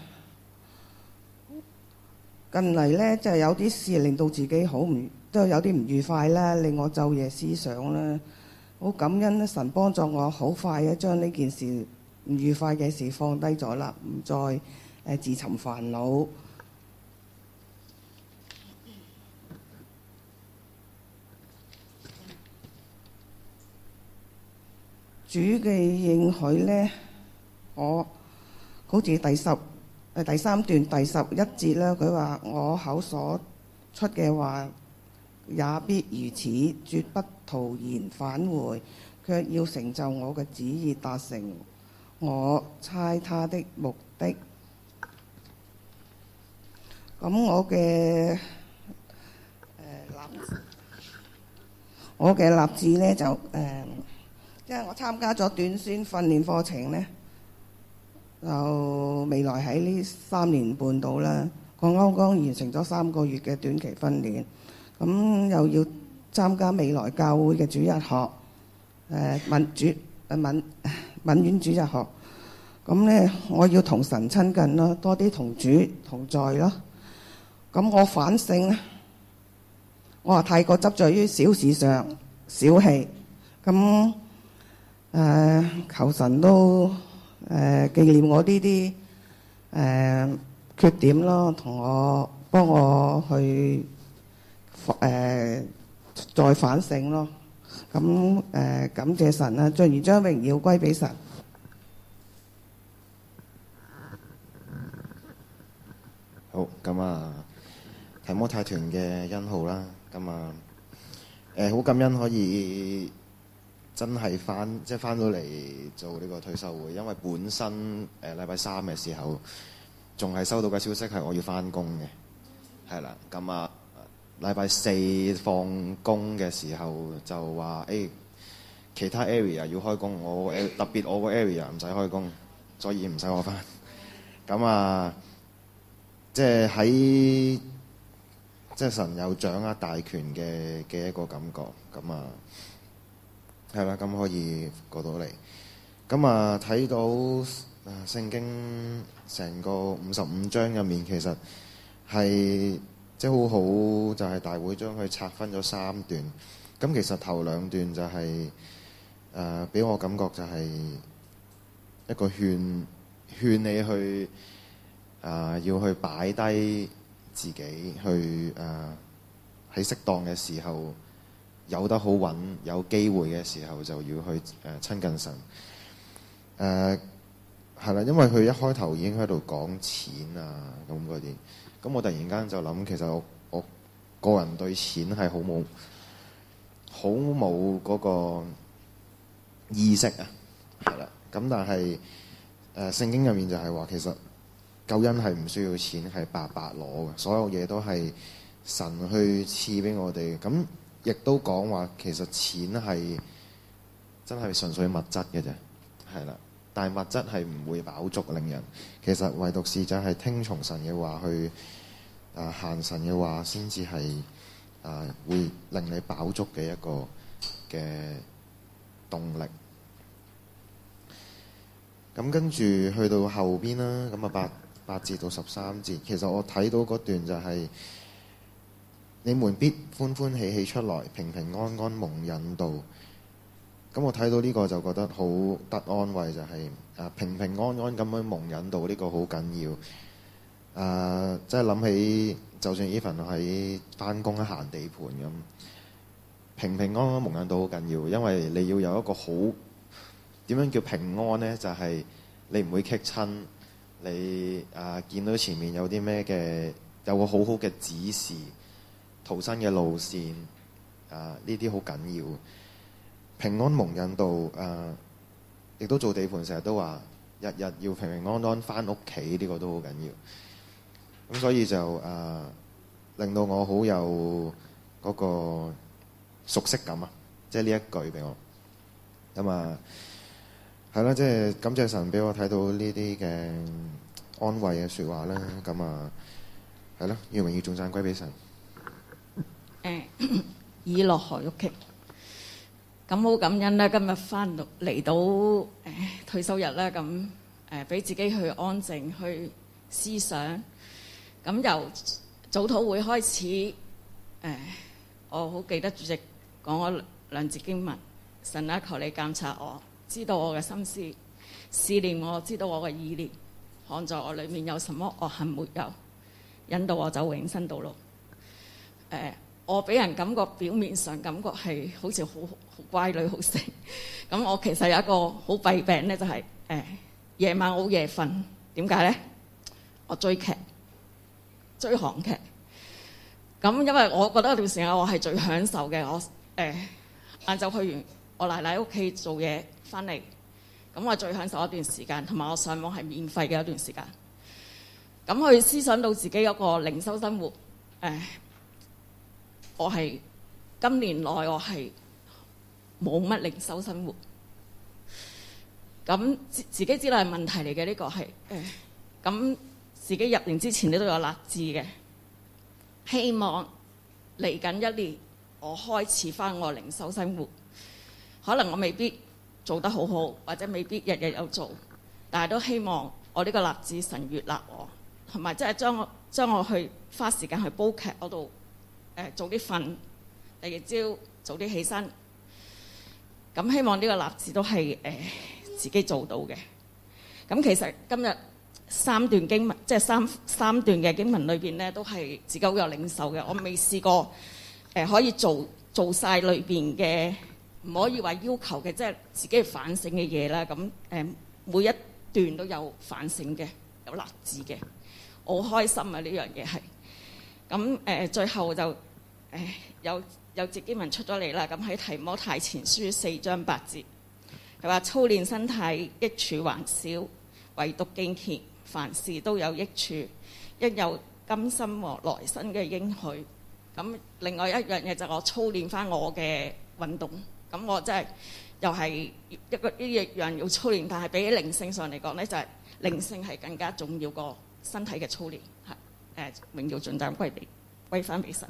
近嚟呢，就係有啲事令到自己好唔，都有啲唔愉快啦，令我晝夜思想啦。好感恩神幫助我，好快嘅將呢件事唔愉快嘅事放低咗啦，唔再誒自尋煩惱。主嘅應許呢，我好似第十誒第三段第十一節啦，佢話我口所出嘅話也必如此，絕不徒然返回，卻要成就我嘅旨意，達成我差他的目的。咁我嘅誒、呃、立我嘅立志呢，就誒。呃即係我參加咗短宣訓練課程呢，就未來喺呢三年半度啦，我啱啱完成咗三個月嘅短期訓練，咁又要參加未來教會嘅主日學，誒敏主誒敏敏院主日學。咁咧，我要同神親近咯，多啲同主同在咯。咁我反省咧，我話太過執着於小事上，小氣。咁誒、呃，求神都誒、呃、紀念我呢啲誒缺點咯，同我幫我去誒、呃、再反省咯。咁誒、呃、感謝神啦，盡而將榮耀歸俾神。 好，咁啊，提摩太團嘅恩號啦，咁啊，誒好感恩可以真係翻，即係翻到嚟做呢個退休會，因為本身誒禮拜三嘅時候，仲係收到嘅消息係我要翻工嘅，係啦，咁啊，禮拜四放工嘅時候就話誒、欸、其他 area 要開工，我特別我個 area 唔使開工，所以唔使我翻，咁啊。即係喺即係神有掌握大權嘅嘅一個感覺，咁啊係啦，咁可以過到嚟，咁啊睇到聖經成個五十五章入面，其實係即係好好，就係大會將佢拆分咗三段。咁其實頭兩段就係誒俾我感覺就係一個勸勸你去。啊、呃！要去擺低自己，去誒喺、呃、適當嘅時候有得好穩，有機會嘅時候就要去誒、呃、親近神。誒係啦，因為佢一開頭已經喺度講錢啊咁嗰啲，咁我突然間就諗，其實我我個人對錢係好冇好冇嗰個意識啊，係啦。咁但係誒、呃、聖經入面就係話，其實救恩係唔需要錢，係白白攞嘅，所有嘢都係神去賜俾我哋。咁亦都講話，其實錢係真係純粹物質嘅啫，係啦。但係物質係唔會飽足令人。其實唯獨是就係聽從神嘅話，去啊行神嘅話，先至係啊會令你飽足嘅一個嘅動力。咁跟住去到後邊啦，咁啊八八節到十三節，其實我睇到嗰段就係、是、你們必歡歡喜喜出來，平平安安蒙引導。咁我睇到呢個就覺得好得安慰，就係、是、啊平平安安咁樣蒙引導，呢、這個好緊要。啊，即係諗起，就算 even 喺返工行地盤咁，平平安安蒙引導好緊要，因為你要有一個好點樣叫平安呢？就係、是、你唔會棘親。你啊，見到前面有啲咩嘅，有個好好嘅指示，逃生嘅路線啊，呢啲好緊要。平安蒙引導啊，亦都做地盤，成日都話日日要平平安安返屋企，呢個都好緊要。咁所以就啊，令到我好有嗰個熟悉感啊，即係呢一句俾我。咁啊〜係啦，即係感謝神俾我睇到呢啲嘅安慰嘅説話啦。咁啊，係咯，願榮耀頌讚歸俾神。 誒，以樂何玉琪，咁好感恩啦！今日翻到嚟到誒退休日啦，咁誒俾自己去安靜去思想。咁由早禱會開始，誒，我好記得主席講咗兩節經文，神啊，求你監察我。知道我嘅心思，試煉我，知道我嘅意念，看在我裏面有什麼惡行沒有，引導我走永生道路。誒、呃，我俾人感覺表面上感覺係好似好好乖女好醒，咁我其實有一個好弊病咧，就係誒夜晚好夜瞓。點解咧？我追劇，追韓劇。咁因為我覺得嗰段時間我係最享受嘅，我誒晏晝去完我奶奶屋企做嘢。翻嚟，咁我最享受一段時間，同埋我上網係免費嘅一段時間。咁去思想到自己有個靈修生活，誒，我係今年內我係冇乜靈修生活。咁自自己知道係問題嚟嘅，呢個係誒，咁自己入年之前你都有立志嘅，希望嚟緊一年我開始翻我靈修生活。可能我未必做得好好，或者未必日日有做，但係都希望我呢個立志神悅納我，同埋即係將我將我去花時間去煲劇嗰度，誒、呃、早啲瞓，第二朝早啲起身。咁希望呢個立志都係誒、呃、自己做到嘅。咁其實今日三段經文，即係三三段嘅經文裏邊咧，都係自己好有領受嘅。我未試過誒、呃、可以做做曬裏邊嘅。唔可以話要求嘅，即係自己反省嘅嘢啦。咁誒，每一段都有反省嘅，有立志嘅，我好開心啊！呢樣嘢係咁誒，最後就誒、呃、有有節經文出咗嚟啦。咁喺提摩太前書四章八節，佢話操練身體益處還少，唯獨敬虔，凡事都有益處，因有今生和來生嘅應許。咁另外一樣嘢就係我操練翻我嘅運動。咁我真係又係一個呢一樣要操練，但係比起靈性上嚟講咧，就係、是、靈性係更加重要過身體嘅操練。係誒，榮耀盡讚歸俾歸翻俾神。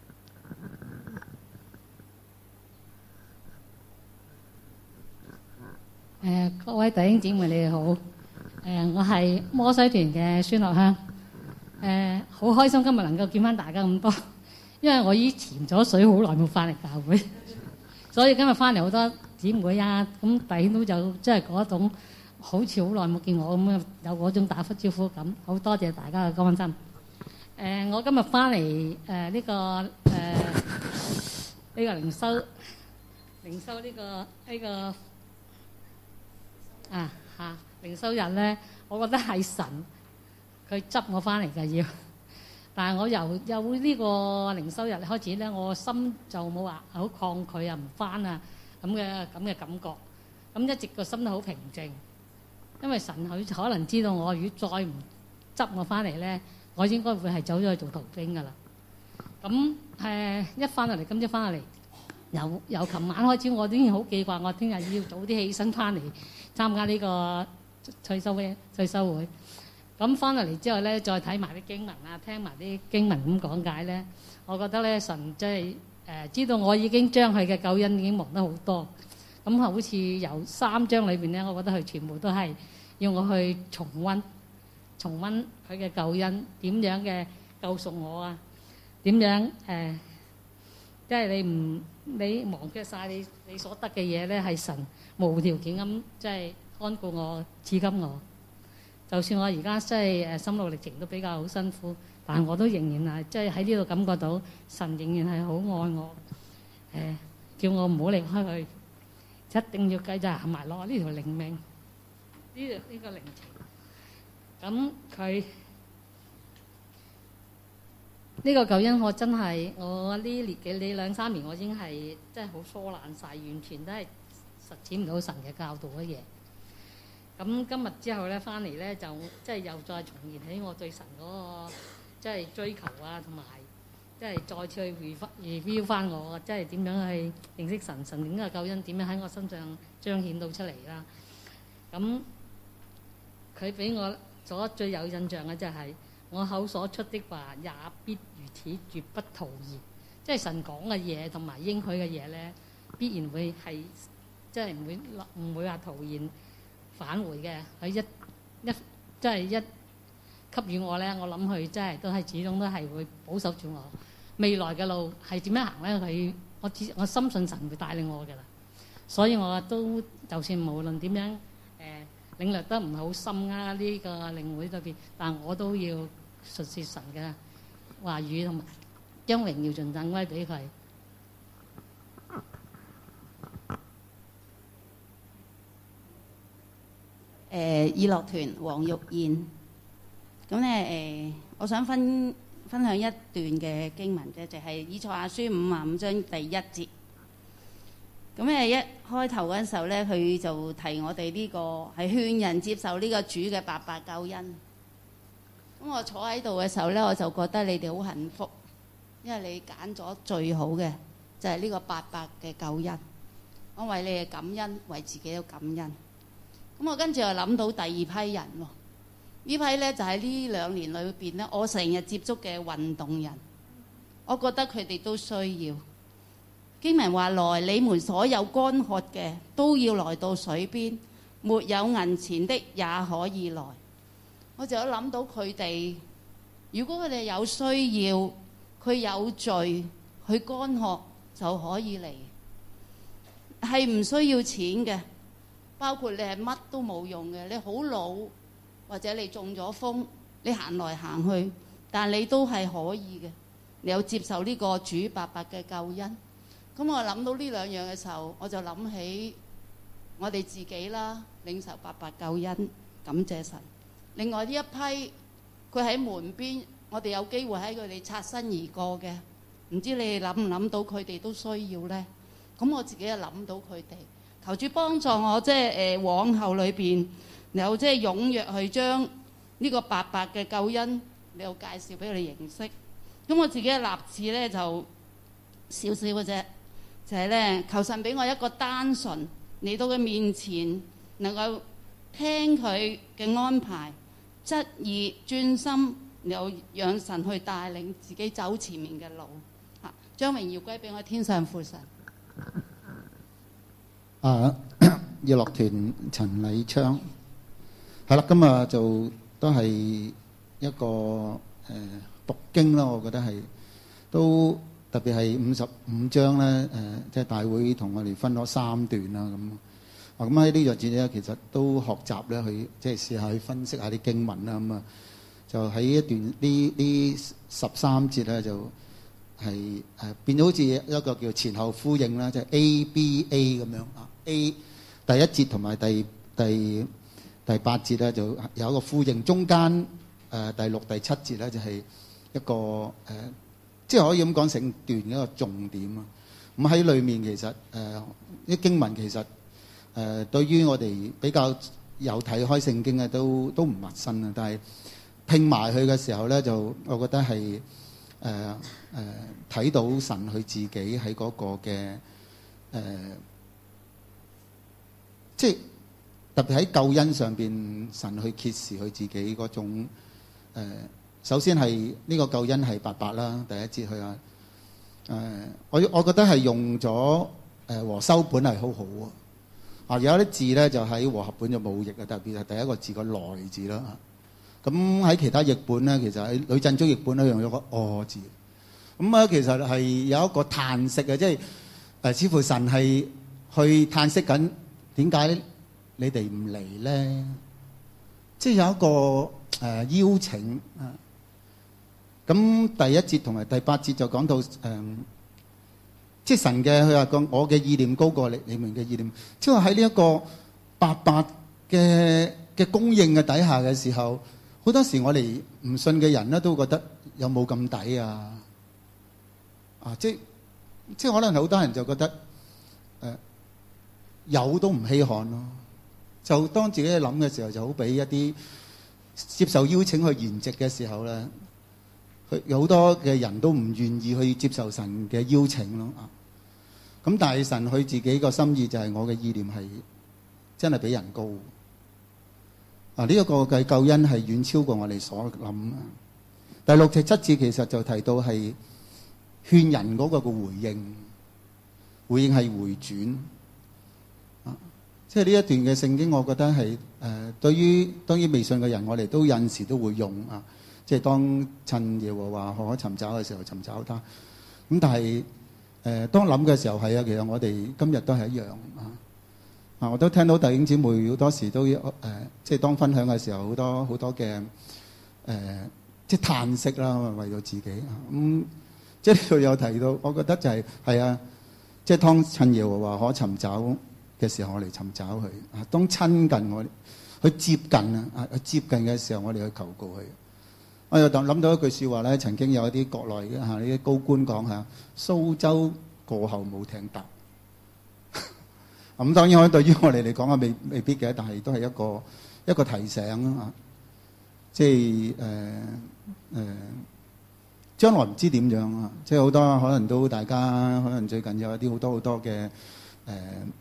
誒、呃，各位弟兄姊妹，你哋好。誒、呃，我係摩西團嘅孫樂香。誒、呃，好開心今日能夠見翻大家咁多，因為我已潛咗水好耐冇翻嚟教會。所以今日翻嚟好多姊妹啊，咁弟兄都有即係嗰種好似好耐冇見我咁樣，有嗰種打呼招呼咁，好多謝大家嘅關心。誒、呃，我今日翻嚟誒呢個誒呢、呃這個靈修靈修呢、這個呢、這個啊嚇靈修日咧，我覺得係神佢執我翻嚟嘅要。但係我由有呢個靈修日開始咧，我心就冇話好抗拒啊，唔翻啊咁嘅咁嘅感覺。咁一直個心都好平靜，因為神佢可能知道我如果再唔執我翻嚟咧，我應該會係走咗去做逃兵噶啦。咁誒一翻到嚟，今朝翻到嚟，由由琴晚開始，我已經好記掛，我聽日要早啲起身翻嚟參加呢個退休會退休會。咁翻落嚟之後咧，再睇埋啲經文啊，聽埋啲經文咁講解咧，我覺得咧神即係誒知道我已經將佢嘅救恩已經忘得好多。咁好似由三章裏邊咧，我覺得佢全部都係要我去重溫、重溫佢嘅救恩點樣嘅救贖我啊，點樣誒，即係你唔你忘記曬你你所得嘅嘢咧，係神無條件咁即係看顧我、賜給我。就算我而家即係誒心路歷程都比較好辛苦，但係我都仍然係即係喺呢度感覺到神仍然係好愛我，誒、呃、叫我唔好離開佢，一定要繼續行埋落呢條靈命，呢條呢個靈程。咁佢呢個救恩，我真係我呢年幾呢兩三年，我已經係真係好疏懶晒，完全都係實踐唔到神嘅教導嘅嘢。咁今日之後咧，翻嚟咧就即係又再重燃起我對神嗰個即係追求啊，同埋即係再次去 review 翻我，即係點樣去認識神，神點嘅救恩點樣喺我身上彰顯到出嚟啦。咁佢俾我所最有印象嘅就係我口所出的話也必如此，絕不徒然。即係神講嘅嘢同埋應許嘅嘢咧，必然會係即係唔會唔會話徒然返回嘅。佢一一即係一給予我咧，我諗佢真係都係始終都係會保守住我未來嘅路係點樣行咧。佢我只我深信神會帶領我嘅啦，所以我都就算無論點樣誒、呃、領略得唔係好深啊呢個領會裏邊，但我都要述說神嘅話語同埋將榮耀盡讚歸俾佢。 誒以樂團黃玉燕，咁咧誒，我想分分享一段嘅經文啫，就係、是、以賽亞書五十五章第一節。咁咧一開頭嗰陣時候咧，佢就提我哋呢、這個係勸人接受呢個主嘅白白救恩。咁我坐喺度嘅時候咧，我就覺得你哋好幸福，因為你揀咗最好嘅，就係、是、呢個白白嘅救恩。我為你嘅感恩，為自己都感恩。咁我跟住又諗到第二批人喎，呢批咧就喺呢兩年裏邊咧，我成日接觸嘅運動人，我覺得佢哋都需要， 經文話：來，你們所有乾渴嘅都要來到水邊，沒有銀錢的也可以來。我就有諗到佢哋，如果佢哋有需要，佢有罪，佢乾渴就可以嚟，係唔需要錢嘅。包括你係乜都冇用嘅，你好老或者你中咗風，你行來行去，但你都係可以嘅。你有接受呢個主白白嘅救恩。咁我諗到呢兩樣嘅時候，我就諗起我哋自己啦，領受白白救恩，感謝神。另外呢一批佢喺門邊，我哋有機會喺佢哋擦身而過嘅，唔知你哋諗唔諗到佢哋都需要呢？咁我自己就諗到佢哋。求主幫助我，即係誒往後裏邊有即係踴躍去將呢個白白嘅救恩，你有介紹俾佢哋認識。咁我自己嘅立志咧就少少嘅啫，就係咧求神俾我一個單純嚟到佢面前，能夠聽佢嘅安排，質疑專心，又讓神去帶領自己走前面嘅路。嚇，將榮耀歸俾我天上父神。 啊，日樂團陳禮昌，係啦，今日就都係一個誒、呃、讀經啦，我覺得係都特別係五十五章咧，誒、呃、即係大會同我哋分咗三段啦咁。啊，咁喺呢個節咧，其實都學習咧去即係試下去分析下啲經文啦咁啊，就喺一段呢呢十三節咧就。係誒、呃、變咗好似一個叫前後呼應啦，即係 A B A 咁樣啊。A 第一節同埋第第第八節咧就有一個呼應，中間誒、呃、第六第七節咧就係、是、一個誒、呃，即係可以咁講成段一個重點啊。咁喺裡面其實誒啲、呃、經文其實誒、呃、對於我哋比較有睇開聖經嘅都都唔陌生啊，但係拼埋佢嘅時候咧，就我覺得係。誒誒睇到神佢自己喺嗰個嘅誒、呃，即係特別喺救恩上邊，神去揭示佢自己嗰種、呃、首先係呢個救恩係白白啦，第一節佢話誒，我我覺得係用咗誒、呃、和修本係好好啊。啊，有啲字咧就喺和合本就冇譯啊，特別係第一個字個來字啦。咁喺其他譯本咧，其實喺呂振中譯本咧用咗個哦字。咁啊，其實係有一個嘆息嘅，即係誒，似乎神係去嘆息緊，點解你哋唔嚟咧？即係有一個誒、呃、邀請啊。咁第一節同埋第八節就講到誒、呃，即係神嘅佢話講我嘅意念高過你你們嘅意念，即係話喺呢一個白白嘅嘅供應嘅底下嘅時候。好多時我哋唔信嘅人咧，都覺得有冇咁抵啊？啊，即即可能好多人就覺得誒、呃、有都唔稀罕咯。就當自己去諗嘅時候，就好比一啲接受邀請去筵席嘅時候咧，佢有好多嘅人都唔願意去接受神嘅邀請咯。啊，咁但係神佢自己個心意就係我嘅意念係真係比人高。啊！呢、這、一個嘅救恩係遠超過我哋所諗。第六至七節其實就提到係勸人嗰個嘅回應，回應係回轉。啊！即係呢一段嘅聖經，我覺得係誒、呃、對於當然未信嘅人，我哋都有陣時都會用啊。即係當趁耶和華可尋找嘅時候尋找他。咁但係誒、呃、當諗嘅時候係啊，其實我哋今日都係一樣啊。啊！我都聽到弟兄姊妹好多時都誒、呃，即係當分享嘅時候，好多好多嘅誒、呃，即係嘆息啦，為咗自己啊。咁、嗯、即係呢度有提到，我覺得就係、是、係啊，即係當趁耶和華可尋找嘅時候，我嚟尋找佢啊。當親近我，去接近啊，啊去接近嘅時候，我哋去求告佢。我又諗到一句説話咧，曾經有一啲國內嘅嚇呢啲高官講下：蘇州過後冇艇搭。咁當然，對於我哋嚟講啊，未未必嘅，但係都係一個一個提醒啊！即係誒誒，將來唔知點樣啊！即係好多可能都大家可能最近有一啲好多好多嘅誒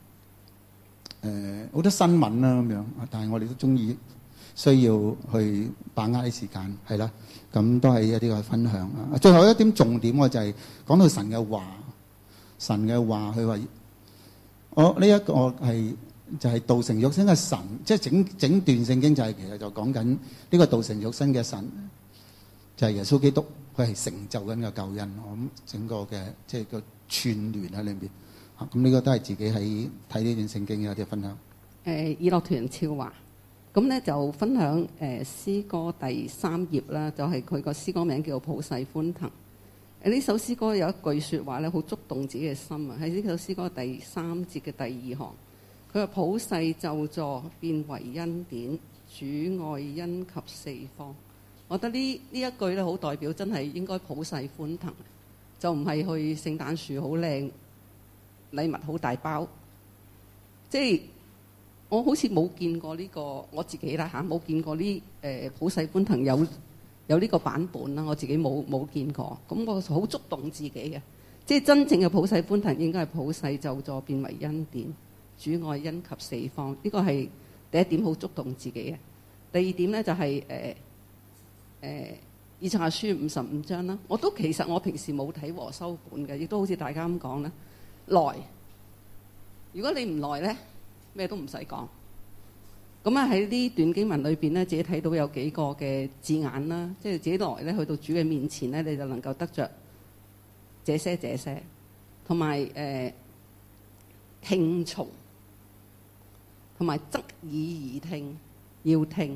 誒好多新聞啦咁樣，但係我哋都中意需要去把握啲時間，係啦。咁都係一啲嘅分享啊！最後一點重點，我就係講到神嘅話。 神嘅話，佢話我呢一個係就係道成肉身嘅神，即係整整段聖經就係其實就講緊呢個道成肉身嘅神，就係耶穌基督，佢係成就緊嘅救恩。我諗整個嘅即係個串聯喺裏邊。咁呢個都係自己喺睇呢段聖經有啲分享。 誒，以樂團超華，咁咧就分享誒、呃、詩歌第三頁啦，就係佢個詩歌名叫做普世歡騰。誒呢首詩歌有一句説話咧，好觸動自己嘅心啊！喺呢首詩歌第三節嘅第二行，佢話普世咒詛變為恩典，主愛恩及四方。我覺得呢呢一句咧好代表真係應該普世歡騰，就唔係去聖誕樹好靚，禮物好大包。即係我好似冇見過呢、這個我自己啦嚇，冇見過呢誒、呃、普世歡騰有。有呢個版本啦，我自己冇冇見過，咁我好觸動自己嘅。即係真正嘅普世歡騰應該係普世咒詛變為恩典，主愛恩及四方。呢個係第一點，好觸動自己嘅。第二點咧就係誒誒以賽亞書五十五章啦。我都其實我平時冇睇和修本嘅，亦都好似大家咁講啦。來，如果你唔來咧，咩都唔使講。咁啊喺呢段經文裏邊咧，自己睇到有幾個嘅字眼啦，即係自己來咧去到主嘅面前咧，你就能夠得着這些這些，同埋誒聽從，同埋側耳而聽，要聽，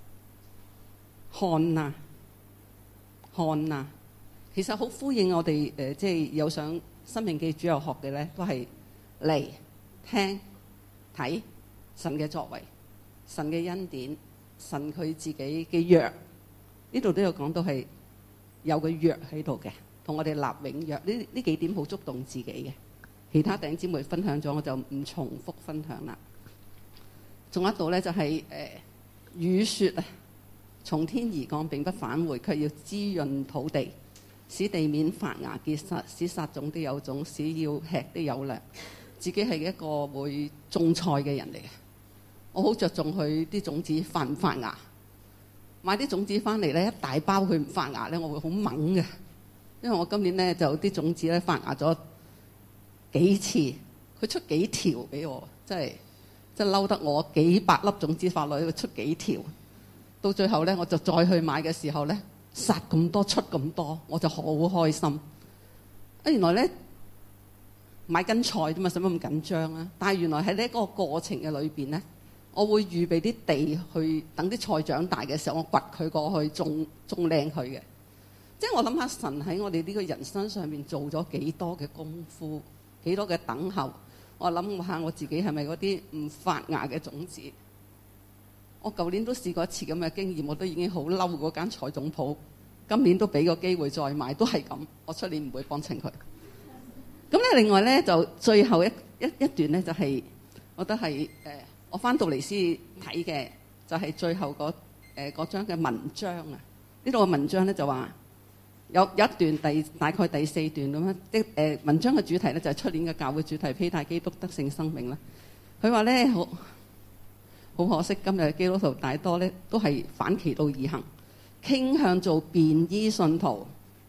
看啊看啊，其實好呼應我哋誒、呃，即係有上生命記主日學嘅咧，都係嚟聽睇神嘅作為。神嘅恩典，神佢自己嘅約，呢度都有講到係有個約喺度嘅，同我哋立永約。呢呢幾點好觸動自己嘅。其他弟兄姊妹分享咗，我就唔重複分享啦。仲有一度咧就係、是、誒、呃、雨雪啊，從天而降並不返回，卻要滋潤土地，使地面發芽結實，使撒種的有種，使要吃的有糧。自己係一個會種菜嘅人嚟嘅。我好着重佢啲種子發唔發芽，買啲種子翻嚟咧，一大包佢唔發芽咧，我會好猛嘅。因為我今年咧就啲種子咧發芽咗幾次，佢出幾條俾我，真係真係嬲得我幾百粒種子發落去，佢出幾條，到最後咧我就再去買嘅時候咧，殺咁多出咁多，我就好開心。啊，原來咧買斤菜啫嘛，使乜咁緊張啊？但係原來喺呢個過程嘅裏邊咧。我會預備啲地去等啲菜長大嘅時候，我掘佢過去種種靚佢嘅。即係我諗下神喺我哋呢個人生上面做咗幾多嘅功夫，幾多嘅等候。我諗下我自己係咪嗰啲唔發芽嘅種子？我舊年都試過一次咁嘅經驗，我都已經好嬲嗰間菜種鋪。今年都俾個機會再買，都係咁。我出年唔會幫襯佢。咁咧，另外咧就最後一一一段咧就係、是，我覺得係誒。呃我翻到嚟先睇嘅就係最後嗰誒嗰章嘅文章啊！呢度嘅文章咧就話有有一段第大概第四段咁樣，即誒文章嘅主題咧就係出年嘅教會主題披戴基督得勝生命啦。佢話咧好好可惜，今日嘅基督徒大多咧都係反其道而行，傾向做便衣信徒，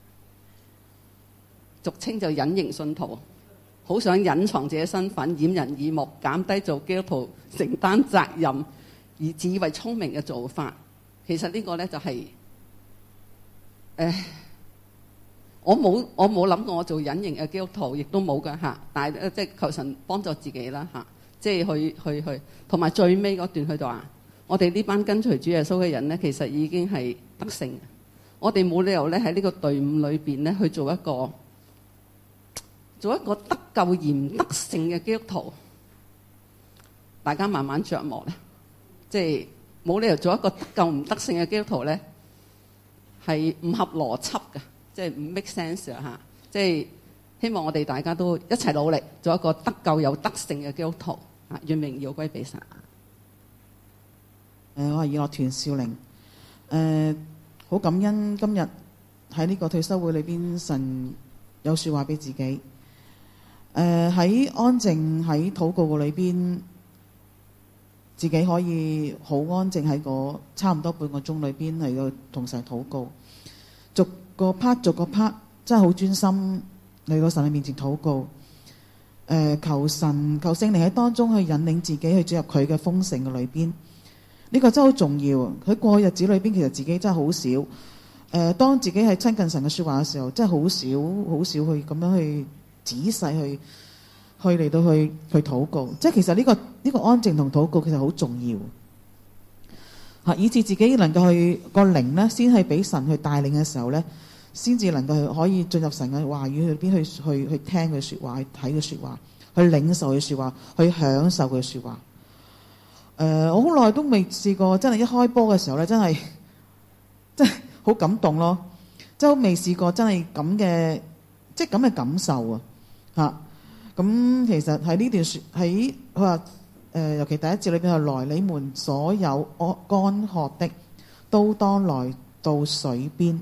俗稱就隱形信徒。好想隱藏自己身份，掩人耳目，減低做基督徒承擔責任而自以為聰明嘅做法。其實呢個咧就係、是、誒，我冇我冇諗過我做隱形嘅基督徒，亦都冇㗎嚇。但係即係求神幫助自己啦嚇，即係去去去。同埋最尾嗰段佢就話：我哋呢班跟隨主耶穌嘅人咧，其實已經係得勝。我哋冇理由咧喺呢個隊伍裏邊咧去做一個。做一個得救而唔得勝嘅基督徒，大家慢慢琢磨咧，即係冇理由做一個得救唔得勝嘅基督徒咧，係唔合邏輯嘅，即係唔 make sense 啊嚇！即係希望我哋大家都一齊努力，做一個得救有得勝嘅基督徒啊！願榮耀歸俾神。 誒，我係以樂團少玲。誒，好感恩今日喺呢個退休會裏邊，神有説話俾自己。誒、呃、喺安靜喺禱告嘅裏邊，自己可以好安靜喺個差唔多半個鐘裏邊嚟到同神禱告，逐個 part 逐個 part 真係好專心嚟到神嘅面前禱告。 呃、求神求聖靈喺當中去引領自己去進入佢嘅豐盛嘅裏邊。呢、這個真係好重要。喺過去日子裏邊，其實自己真係好少誒、呃。當自己係親近神嘅説話嘅時候，真係好少好少去咁樣去仔細去去嚟到去去禱告。即係其實呢、這個呢、這個安靜同禱告其實好重要嚇，以致自己能夠去個靈咧，先係俾神去帶領嘅時候咧，先至能夠可以進入神嘅話語裏邊去去去聽佢説話，去睇佢説話，去領受佢説話，去享受佢説話。誒、呃，我好耐都未試過，真係一開波嘅時候咧，真係真係好感動咯！即係未試過真係咁嘅，即係咁嘅感受啊！嚇、啊，咁其實喺呢段説喺佢話誒，尤其第一節裏邊係來，你們所有乾渴的，都當來到水邊。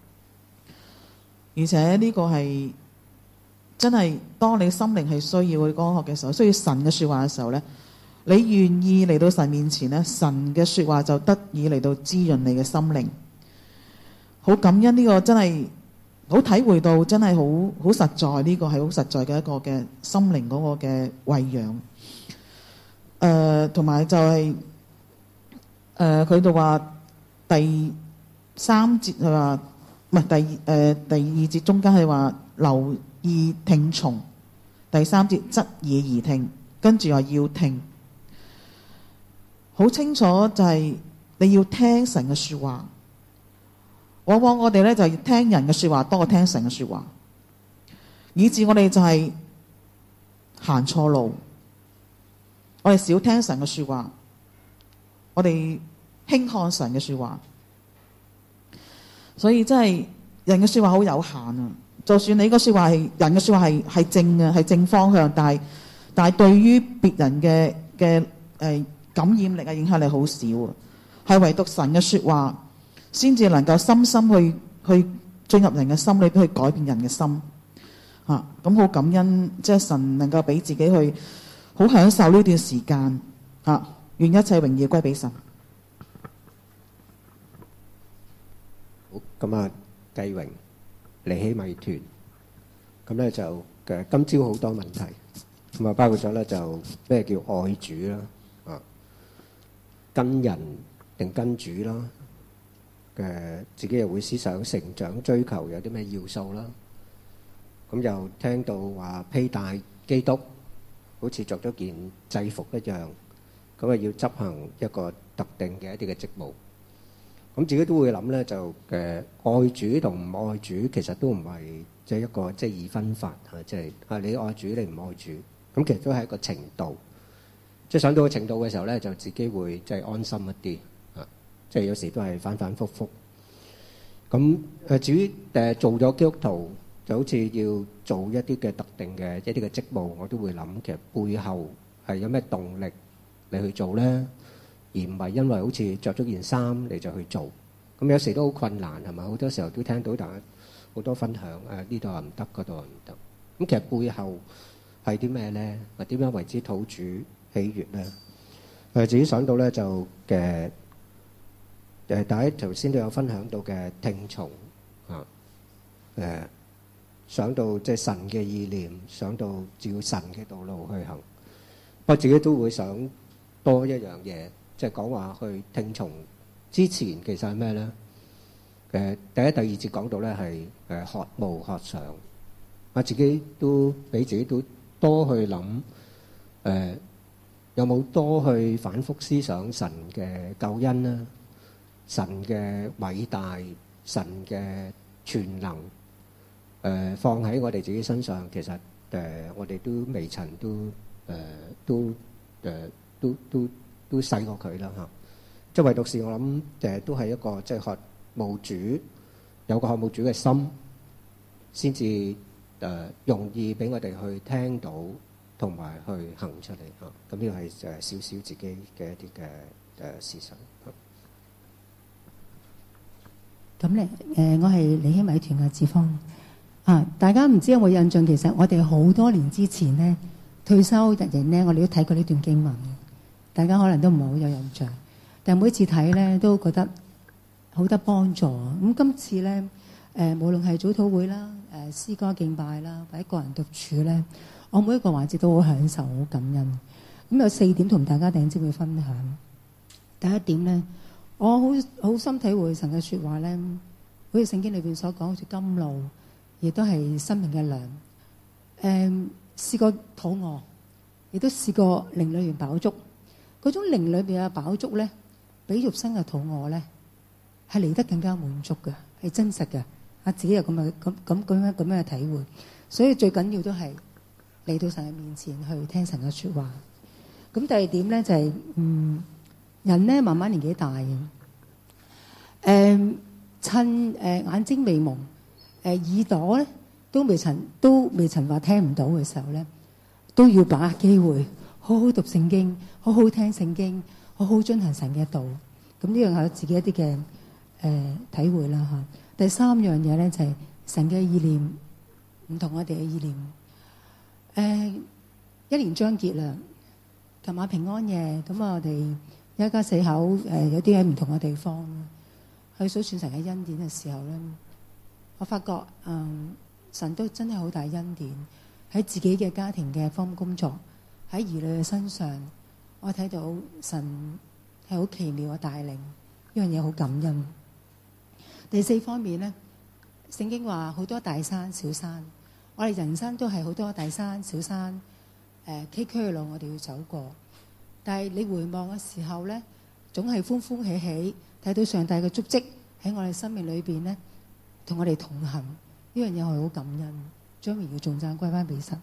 而且呢個係真係當你心靈係需要去乾渴嘅時候，需要神嘅説話嘅時候咧。你願意嚟到神面前咧，神嘅説話就得以嚟到滋潤你嘅心靈。好感恩呢個真係好體會到，真係好好實在，呢個係好實在嘅一個嘅心靈嗰個嘅餵養。誒同埋就係誒佢度話第三節係話唔係第誒、呃、第二節中間係話留意聽從，第三節側耳而聽，跟住話要聽。好清楚就係你要聽神嘅説話，往往我哋咧就係聽人嘅説話多過聽神嘅説話，以致我哋就係行錯路。我哋少聽神嘅説話，我哋輕看神嘅説話，所以真係人嘅説話好有限啊！就算你個説話係人嘅説話係係正嘅，係正方向，但係但係對於別人嘅嘅誒感染力啊、影響力好少啊，係唯獨神嘅説話先至能夠深深去去進入人嘅心裏邊，去改變人嘅心嚇。咁好感恩，即係神能夠俾自己去好享受呢段時間嚇，願一切榮耀歸俾神。 好，咁啊，繼榮尼希米團，咁咧就嘅今朝好多問題，咁啊包括咗咧就咩叫愛主啦。跟人定跟主啦，誒自己又會思想成長追求有啲咩要素啦，咁又聽到話披戴基督，好似着咗件制服一樣，咁啊要執行一個特定嘅一啲嘅職務，咁自己都會諗咧就誒愛主同唔愛主其實都唔係即係一個即係二分法嚇，即係啊你愛主你唔愛主，咁其實都係一個程度。即係上到個程度嘅時候咧，就自己會即係安心一啲啊！即係有時都係反反覆覆。咁誒至於誒做咗基督徒，就好似要做一啲嘅特定嘅一啲嘅職務，我都會諗其實背後係有咩動力你去做咧，而唔係因為好似著咗件衫你就去做。咁有時都好困難係咪？好多時候都聽到大家好多分享誒，呢度係唔得，嗰度係唔得。咁其實背後係啲咩咧？或點樣為之討主喜悅咧？誒自己想到咧就嘅誒，大家頭先都有分享到嘅聽從啊，誒想到即係神嘅意念，想到照神嘅道路去行。我自己都會想多一樣嘢，即係講話去聽從之前其實係咩咧？誒第一、第二節講到咧係誒渴慕渴想，我自己都俾自己都多去諗誒。有冇多去反覆思想神嘅救恩啦、神嘅偉大、神嘅全能，誒、呃、放喺我哋自己身上，其實誒、呃、我哋都未曾都誒、呃、都誒、呃、都都都細過佢啦嚇。即係唯獨是我諗誒、呃、都係一個即係渴慕主，有個渴慕主嘅心，先至誒容易俾我哋去聽到。同埋去行出嚟嚇，咁呢個係誒少少自己嘅一啲嘅誒事實。 咁咧誒，我係尼希米團嘅志芳啊！大家唔知有冇印象？其實我哋好多年之前咧退休日營咧，我哋都睇過呢段經文嘅。大家可能都唔係好有印象，但係每次睇咧都覺得好得幫助。咁今次咧誒，無論係早禱會啦、誒詩歌敬拜啦，或者個人獨處咧。 我每一個環節都好享受、好感恩。咁有四點同大家頂尖去分享。第一點咧，我好好深體會神嘅説話咧，好似聖經裏邊所講，好似甘露，亦都係生命嘅糧。誒、嗯，試過肚餓，亦都試過靈裏邊飽足。嗰種靈裏邊嘅飽足咧，比肉身嘅肚餓咧，係嚟得更加滿足嘅，係真實嘅。啊，自己有咁嘅咁咁咁樣咁樣嘅體會。所以最緊要都係嚟到神嘅面前去聽神嘅説話。咁第二點咧就係、是，嗯，人咧慢慢年紀大嘅，誒、嗯、趁誒、呃、眼睛未蒙，誒、呃、耳朵咧都未曾都未曾話聽唔到嘅時候咧，都要把握機會，好好讀聖經，好好聽聖經，好好遵行神嘅道。咁呢樣係我自己一啲嘅誒體會啦嚇。第三樣嘢咧就係、是、神嘅意念唔同我哋嘅意念。誒、呃、一年將結啦。琴晚平安夜，咁我哋一家四口誒、呃，有啲喺唔同嘅地方去數算神嘅恩典嘅時候咧，我發覺嗯神都真係好大恩典喺自己嘅家庭嘅方工作，喺兒女嘅身上，我睇到神係好奇妙嘅帶領，呢樣嘢好感恩。第四方面咧，聖經話好多大山小山，我哋人生都係好多大山小山。誒崎嶇嘅路，我哋要走過。但係你回望嘅時候咧，總係歡歡喜喜，睇到上帝嘅足跡喺我哋生命裏邊咧，同我哋同行。呢樣嘢我係好感恩，將榮耀頌讚歸翻俾神。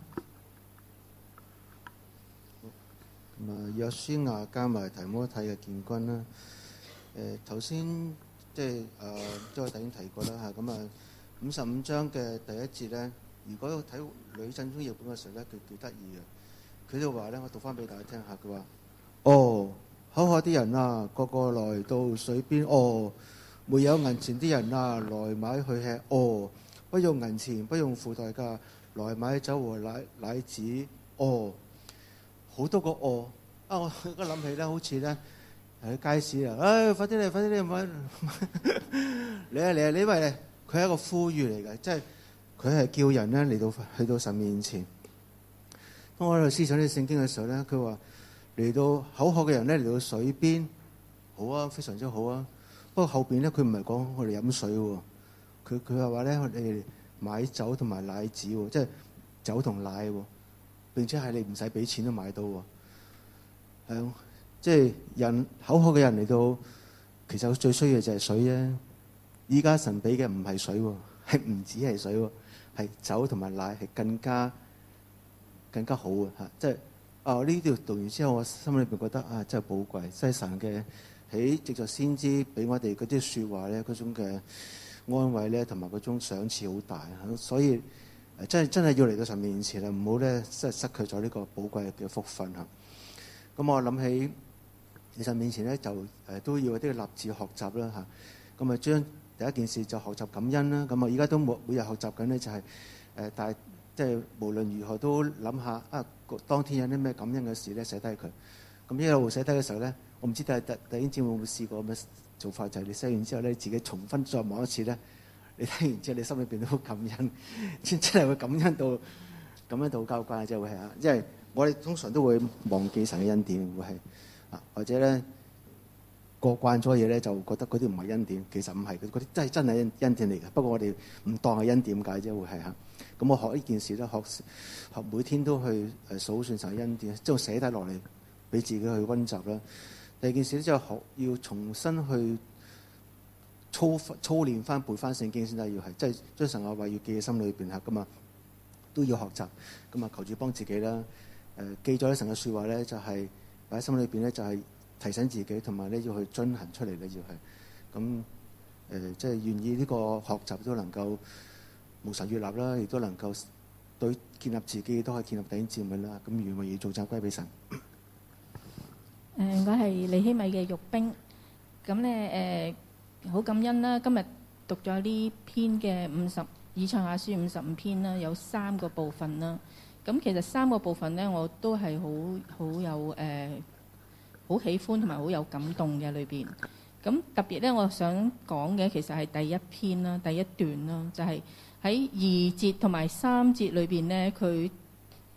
咁啊，約書亞加埋提摩太嘅建軍啦。誒頭先即係誒，即係我頭先提過啦嚇。咁啊，五十五章嘅第一節咧，如果睇呂振中譯本嘅時候咧，佢幾得意嘅。佢就話咧，我讀翻俾大家聽下。佢話：哦，口渴啲人啊，個個來到水邊；哦，沒有銀錢啲人啊，來買去吃；哦，不用銀錢，不用付代價，來買酒和奶奶子；哦，好多個哦啊！我而家諗起咧，好似咧喺街市啊，唉，快啲嚟，快啲嚟買！你啊，嚟啊！因為咧，佢係一個呼籲嚟嘅，即係佢係叫人咧嚟到去到神面前。當我喺度思想呢聖經嘅時候咧，佢話嚟到口渴嘅人咧嚟到水邊，好啊，非常之好啊。不過後邊咧，佢唔係講我哋飲水喎，佢佢係話咧我哋買酒同埋奶子喎，即係酒同奶喎，並且係你唔使俾錢都買到喎。係啊，即係人口渴嘅人嚟到，其實最需要就係水啫。依家神俾嘅唔係水喎，係唔止係水喎，係酒同埋奶係更加。更加好啊！嚇，即係啊！呢條讀完之後，我心裏邊覺得啊，真係寶貴，即係神嘅喺藉著先知俾我哋嗰啲説話咧，嗰種嘅安慰咧，同埋嗰種賞賜好大。所以真係真係要嚟到神面前啦，唔好咧即係失去咗呢個寶貴嘅福分嚇。咁我諗起喺神面前咧，就誒都要有啲立志學習啦嚇。咁啊，將第一件事就學習感恩啦。咁啊，而家都每每日學習緊咧，就係誒但係。即係無論如何都諗下啊，當天有啲咩感恩嘅事咧，寫低佢。咁一路寫低嘅時候咧，我唔知第第第一節會唔會試過咁嘅做法，就係、是、你寫完之後咧，自己重新再望一次咧，你睇完之後你心裏邊都好感恩，真真係會感恩到感恩到交關，即係會係啊！因為我哋通常都會忘記神嘅恩典，會係啊，或者咧過慣咗嘢咧，就覺得嗰啲唔係恩典，其實唔係，嗰啲真係真係恩恩典嚟嘅。不過我哋唔當係恩典解啫，會係嚇。咁我學呢件事咧，學學每天都去誒數算神嘅恩典，將寫低落嚟俾自己去溫習啦。第二件事咧，就係學要重新去操操練翻背翻聖經先得，要係即係將神嘅話要記喺心裏邊嚇噶嘛，都要學習。咁啊，求主幫自己啦。誒記咗啲神嘅説話咧，就係擺喺心裏邊咧，就係提醒自己，同埋咧要去遵行出嚟咧，要係咁誒，即係願意呢個學習都能夠無神悅納啦，亦都能夠對建立自己，都可以建立弟兄姊妹啦。咁願為要做讚歸俾神。 誒、呃，我係尼希米嘅玉冰。咁咧誒，好、呃、感恩啦！今日讀咗呢篇嘅五十以賽亞書五十五篇啦，有三個部分啦。咁其實三個部分咧，我都係好好有誒，好、呃、喜歡同埋好有感動嘅裏邊。咁特別咧，我想講嘅其實係第一篇啦，第一段啦，就係、是。喺二節同埋三節裏邊咧，佢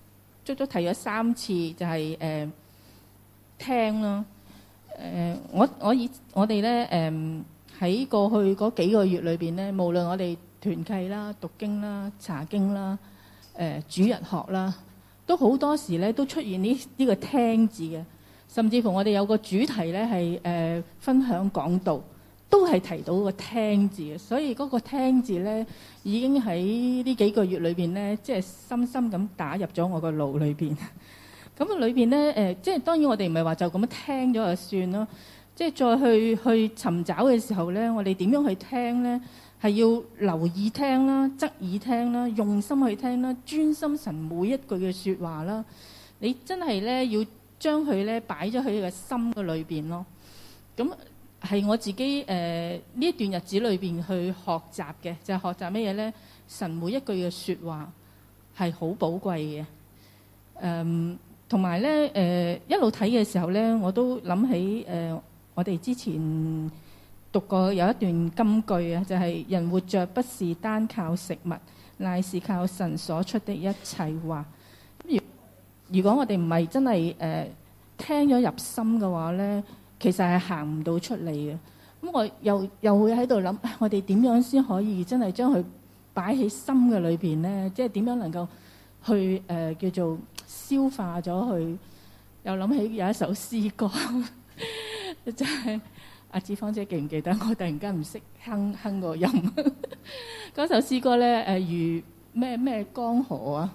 足足提咗三次，就係、是、誒、呃、聽啦。誒、呃，我我以我哋咧誒喺過去嗰幾個月裏邊咧，無論我哋團契啦、讀經啦、查經啦、誒、呃、主日學啦，都好多時咧都出現呢呢個聽字嘅，甚至乎我哋有個主題咧係誒分享講道，都係提到個聽字嘅，所以嗰個聽字咧已經喺呢幾個月裏邊咧，即係深深咁打入咗我個腦裏邊。咁啊，裏邊咧誒，即係當然我哋唔係話就咁樣聽咗就算咯，即係再去去尋找嘅時候咧，我哋點樣去聽咧？係要留意聽啦，側耳聽啦，用心去聽啦，專心神每一句嘅説話啦。你真係咧要將佢咧擺咗喺個心嘅裏邊咯。咁係我自己誒呢、呃、一段日子裏邊去學習嘅，就係、是、學習乜嘢咧？神每一句嘅説話係好寶貴嘅。誒同埋咧誒一路睇嘅時候咧，我都諗起誒、呃、我哋之前讀過有一段金句啊，就係、是、人活着不是單靠食物，乃是靠神所出的一切話。如如果我哋唔係真係誒、呃、聽咗入心嘅話咧，其實係行唔到出嚟嘅。咁我又又會喺度諗，我哋點樣先可以真係將佢擺喺心嘅裏邊咧？即係點樣能夠去誒、呃、叫做消化咗佢？又諗起有一首詩歌，就係阿子芳姐記唔記得？我突然間唔識哼哼個音。嗰首詩歌咧誒、呃，如咩咩江河啊？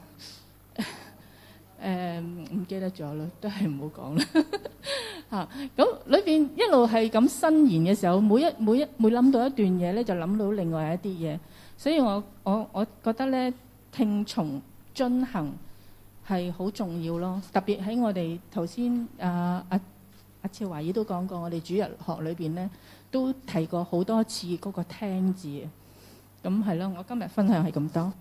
誒唔記得咗啦，都係唔好講啦嚇。咁裏邊一路係咁伸延嘅時候，每一每一每諗到一段嘢咧，就諗到另外一啲嘢。所以我我我覺得咧，聽從遵行係好重要咯。特別喺我哋頭先啊阿阿超華姨都講過，我哋主日學裏邊咧都提過好多次嗰個聽字嘅。咁係咯，我今日分享係咁多。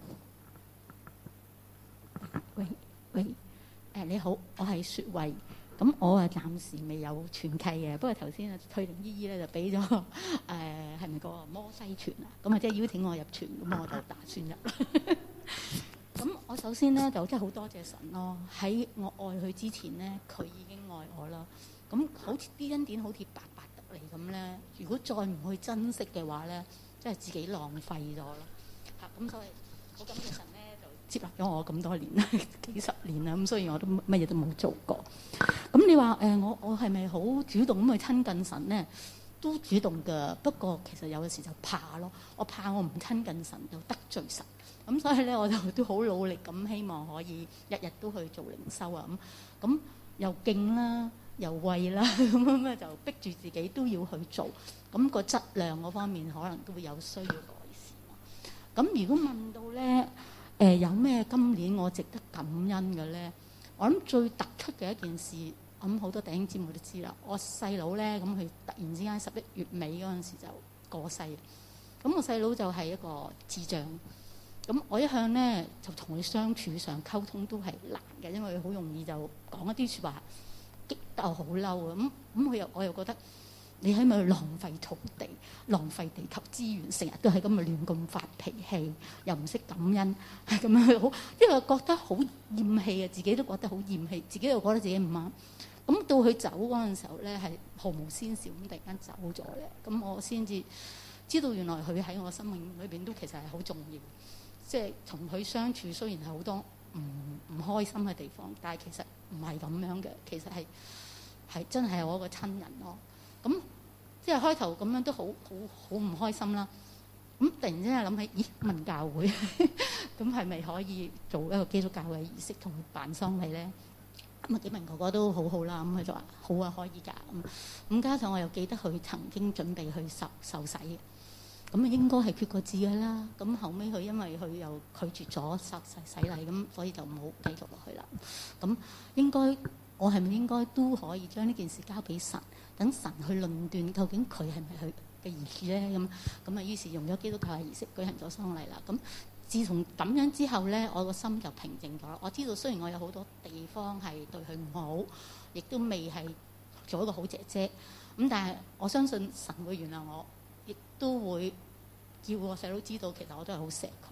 喂喂。誒你好，我係雪慧。咁我啊暫時未有團契嘅，不過頭先啊退靈姨姨咧就俾咗誒係咪個摩西團啊？咁啊即係邀請我入團，咁我就打算入。咁我首先咧就真係好多謝神咯，喺我愛佢之前咧，佢已經愛我啦。咁好似啲恩典好似白白得嚟咁咧，如果再唔去珍惜嘅話咧，真係自己浪費咗咯。嚇咁所以好感謝神咧。接納咗我咁多年啦，幾十年啦，咁所以我都乜嘢都冇做過。咁你話誒、呃，我我係咪好主動咁去親近神咧？都主動㗎，不過其實有陣時就怕咯。我怕我唔親近神就得罪神，咁所以咧我就都好努力咁，希望可以日日都去做靈修啊咁。咁又勁啦，又畏啦，咁樣就逼住自己都要去做。咁個質量嗰方面可能都會有需要改善。咁如果問到咧？誒、呃、有咩今年我值得感恩嘅咧？我諗最突出嘅一件事，我諗好多弟兄姊妹都知啦。我細佬咧，咁佢突然之間十一月尾嗰陣時就過世。咁我細佬就係一個智障。咁我一向咧就同佢相處上溝通都係難嘅，因為佢好容易就講一啲説話激得我好嬲啊！咁咁佢又我又覺得。你係咪浪費土地、浪費地球資源，成日都係咁咪亂咁發脾氣，又唔識感恩，係咁樣好，因為覺得好厭棄啊，自己都覺得好厭棄，自己又覺得自己唔啱。咁到佢走嗰陣時候咧，係毫無先兆咁突然間走咗咧，咁我先至知道原來佢喺我生命裏邊都其實係好重要。即係同佢相處，雖然係好多唔唔開心嘅地方，但係其實唔係咁樣嘅，其實係係真係我一個親人咯。咁即係開頭咁樣都好好好唔開心啦。咁突然之間諗起，咦問教會咁係咪可以做一個基督教嘅儀式同佢辦喪禮咧？咁啊幾名哥哥都好好啦，咁佢就話好啊，可以㗎。咁咁加上我又記得佢曾經準備去受受洗嘅，咁啊應該係缺個字㗎啦。咁後尾佢因為佢又拒絕咗受洗洗禮，咁所以就冇繼續落去啦。咁應該我係咪應該都可以將呢件事交俾神？等神去論斷究竟佢係咪佢嘅兒子咧？咁咁啊，於是用咗基督教嘅儀式舉行咗喪禮啦。咁自從咁樣之後咧，我個心就平靜咗。我知道雖然我有好多地方係對佢唔好，亦都未係做一個好姐姐，咁但係我相信神會原諒我，亦都會叫我細佬知道其實我都係好錫佢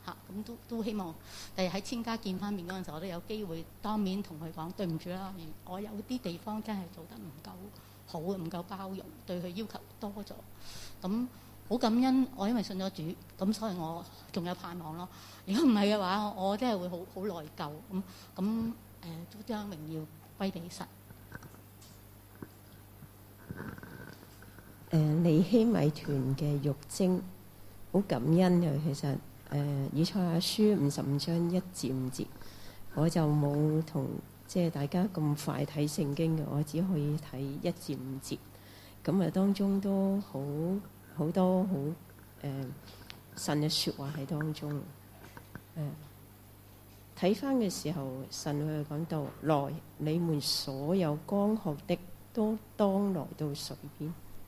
嚇，咁都都希望第日喺千家見翻面嗰陣時候，我都有機會當面同佢講對唔住啦，我有啲地方真係做得唔夠好，唔夠包容，對佢要求多咗。咁好感恩，我因為信咗主，咁所以我仲有盼望咯。如果唔係嘅話，我真係會好好內疚。咁咁誒，都將榮耀歸俾神。 誒尼希米團嘅玉晶，好感恩嘅。其實誒、呃、以賽亞書五十五章一至五節，我就冇同即係大家咁快睇聖經嘅，我只可以睇一至五節。咁啊，當中都好好多好誒、呃、神嘅説話喺當中。誒睇翻嘅時候，神佢講到：來，你們所有乾渴的，都當來到水邊。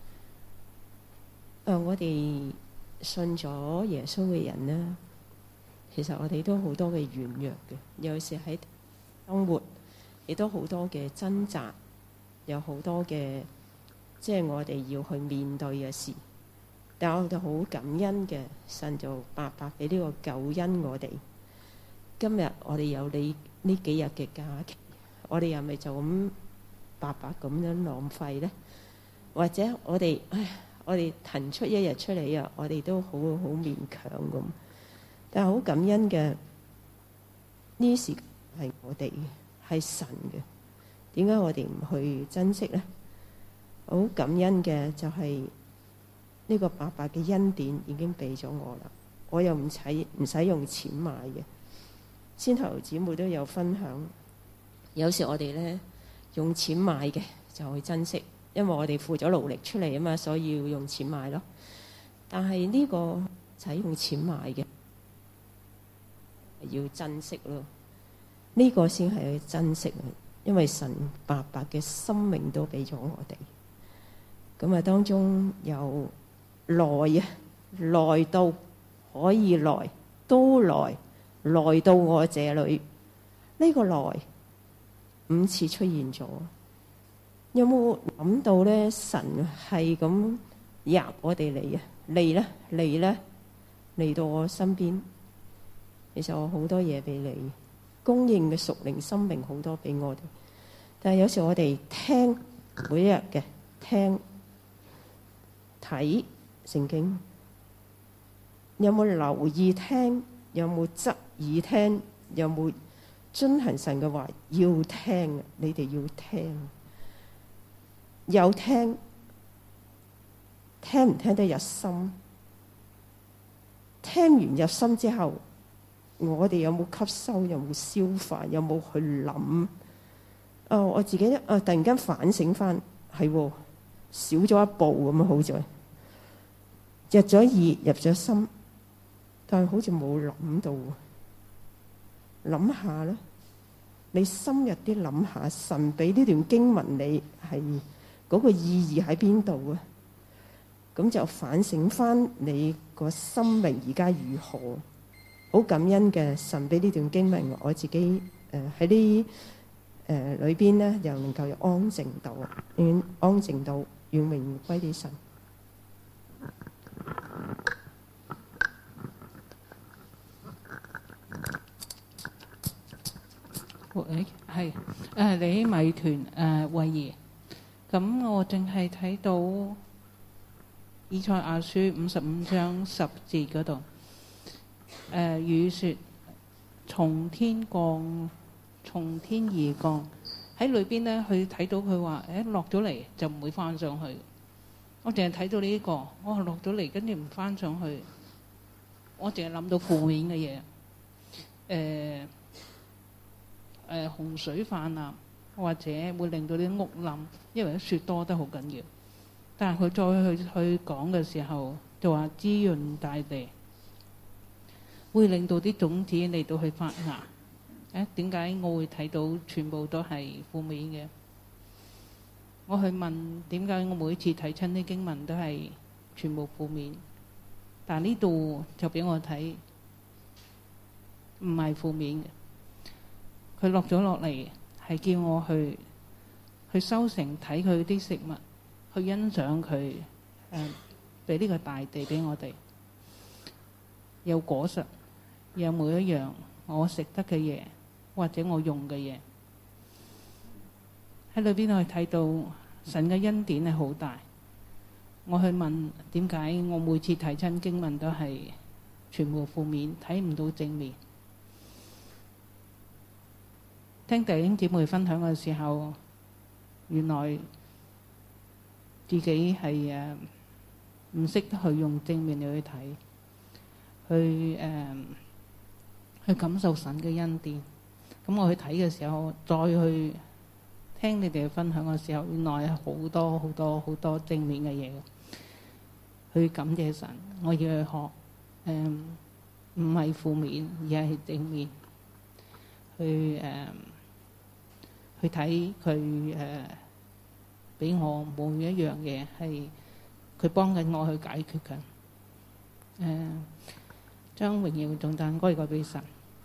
誒、呃，我哋信咗耶穌嘅人呢，其實我哋都好多嘅軟弱嘅，有時喺生活亦都好多嘅掙扎，有好多嘅即係我哋要去面對嘅事。但係我哋好感恩嘅，神就白白俾呢個救恩我哋。今日我哋有你呢幾日嘅假期，我哋又咪就咁白白咁樣浪費呢？或者我哋唉？我哋騰出一日出嚟啊！我哋都好好勉強咁，但係好感恩嘅呢時係我哋係神嘅，點解我哋唔去珍惜呢？好感恩嘅就係呢個白白嘅恩典已經俾咗我啦，我又唔使唔使用錢買嘅。先頭姊妹都有分享，有時我哋咧用錢買嘅就去珍惜。因為我哋付咗勞力出嚟啊嘛，所以要用錢買咯。但係呢個使用錢買嘅，要珍惜咯。呢個先係去珍惜啊！因為神白白嘅生命都俾咗我哋。咁啊，當中有來啊，來到可以來，都來，來到我這裏。呢個來五次出現咗。有冇諗到咧？神係咁入我哋嚟啊，嚟咧，嚟咧，嚟到我身邊。其實我好多嘢俾你，供應嘅屬靈生命好多俾我哋。但係有時我哋聽每一日嘅聽睇聖經，有冇留意聽？有冇側耳聽？有冇遵行神嘅話？要聽，你哋要聽。有聽，聽唔聽得入心？聽完入心之後，我哋有冇吸收？有冇消化？有冇去諗？啊，我自己啊，突然間反省翻，係少咗一步咁啊！好在入咗耳，入咗心，但係好似冇諗到。諗下啦，你深入啲諗下，神俾呢段經文你係嗰個意義喺邊度啊？咁就反省翻你個生命而家如何？好感恩嘅，神俾呢段經文，我自己誒喺呢誒裏邊咧，又能夠有安靜到，願安靜到，願榮耀歸俾神。 誒係誒尼希米團誒慧儀。咁我淨係睇到以賽亞書五十五章十節嗰度，誒雨雪從天降，從天而降。喺裏邊咧，佢睇到佢話誒落咗嚟就唔會翻上去。我淨係睇到呢、這個，我話落咗嚟跟住唔翻上去，我淨係諗到負面嘅嘢，誒、呃、誒、呃、洪水泛濫。或者會令到啲屋冧，因為啲雪多得好緊要。但係佢再去去講嘅時候，就話滋潤大地，會令到啲種子嚟到去發芽。誒點解我會睇到全部都係負面嘅？我去問點解我每次睇親啲經文都係全部負面，但係呢度就俾我睇唔係負面嘅。佢落咗落嚟。係叫我去去收成，睇佢啲食物，去欣賞佢誒俾呢個大地俾我哋有果實， 有每一樣我食得嘅嘢，或者我用嘅嘢，喺裏邊我睇到神嘅恩典係好大。我去問點解我每次睇親經文都係全部負面，睇唔到正面。聽弟兄姊妹分享嘅時候，原來自己係誒唔識得去用正面嚟去睇，去誒、呃、去感受神嘅恩典。咁我去睇嘅時候，再去聽你哋分享嘅時候，原來係好多好多好多正面嘅嘢。去感謝神，我要去學誒，唔係負面，而係正面。去誒、呃、去睇佢誒俾我每一樣嘢係佢幫緊我去解決緊。誒、呃，將榮耀頌讚歸個俾神。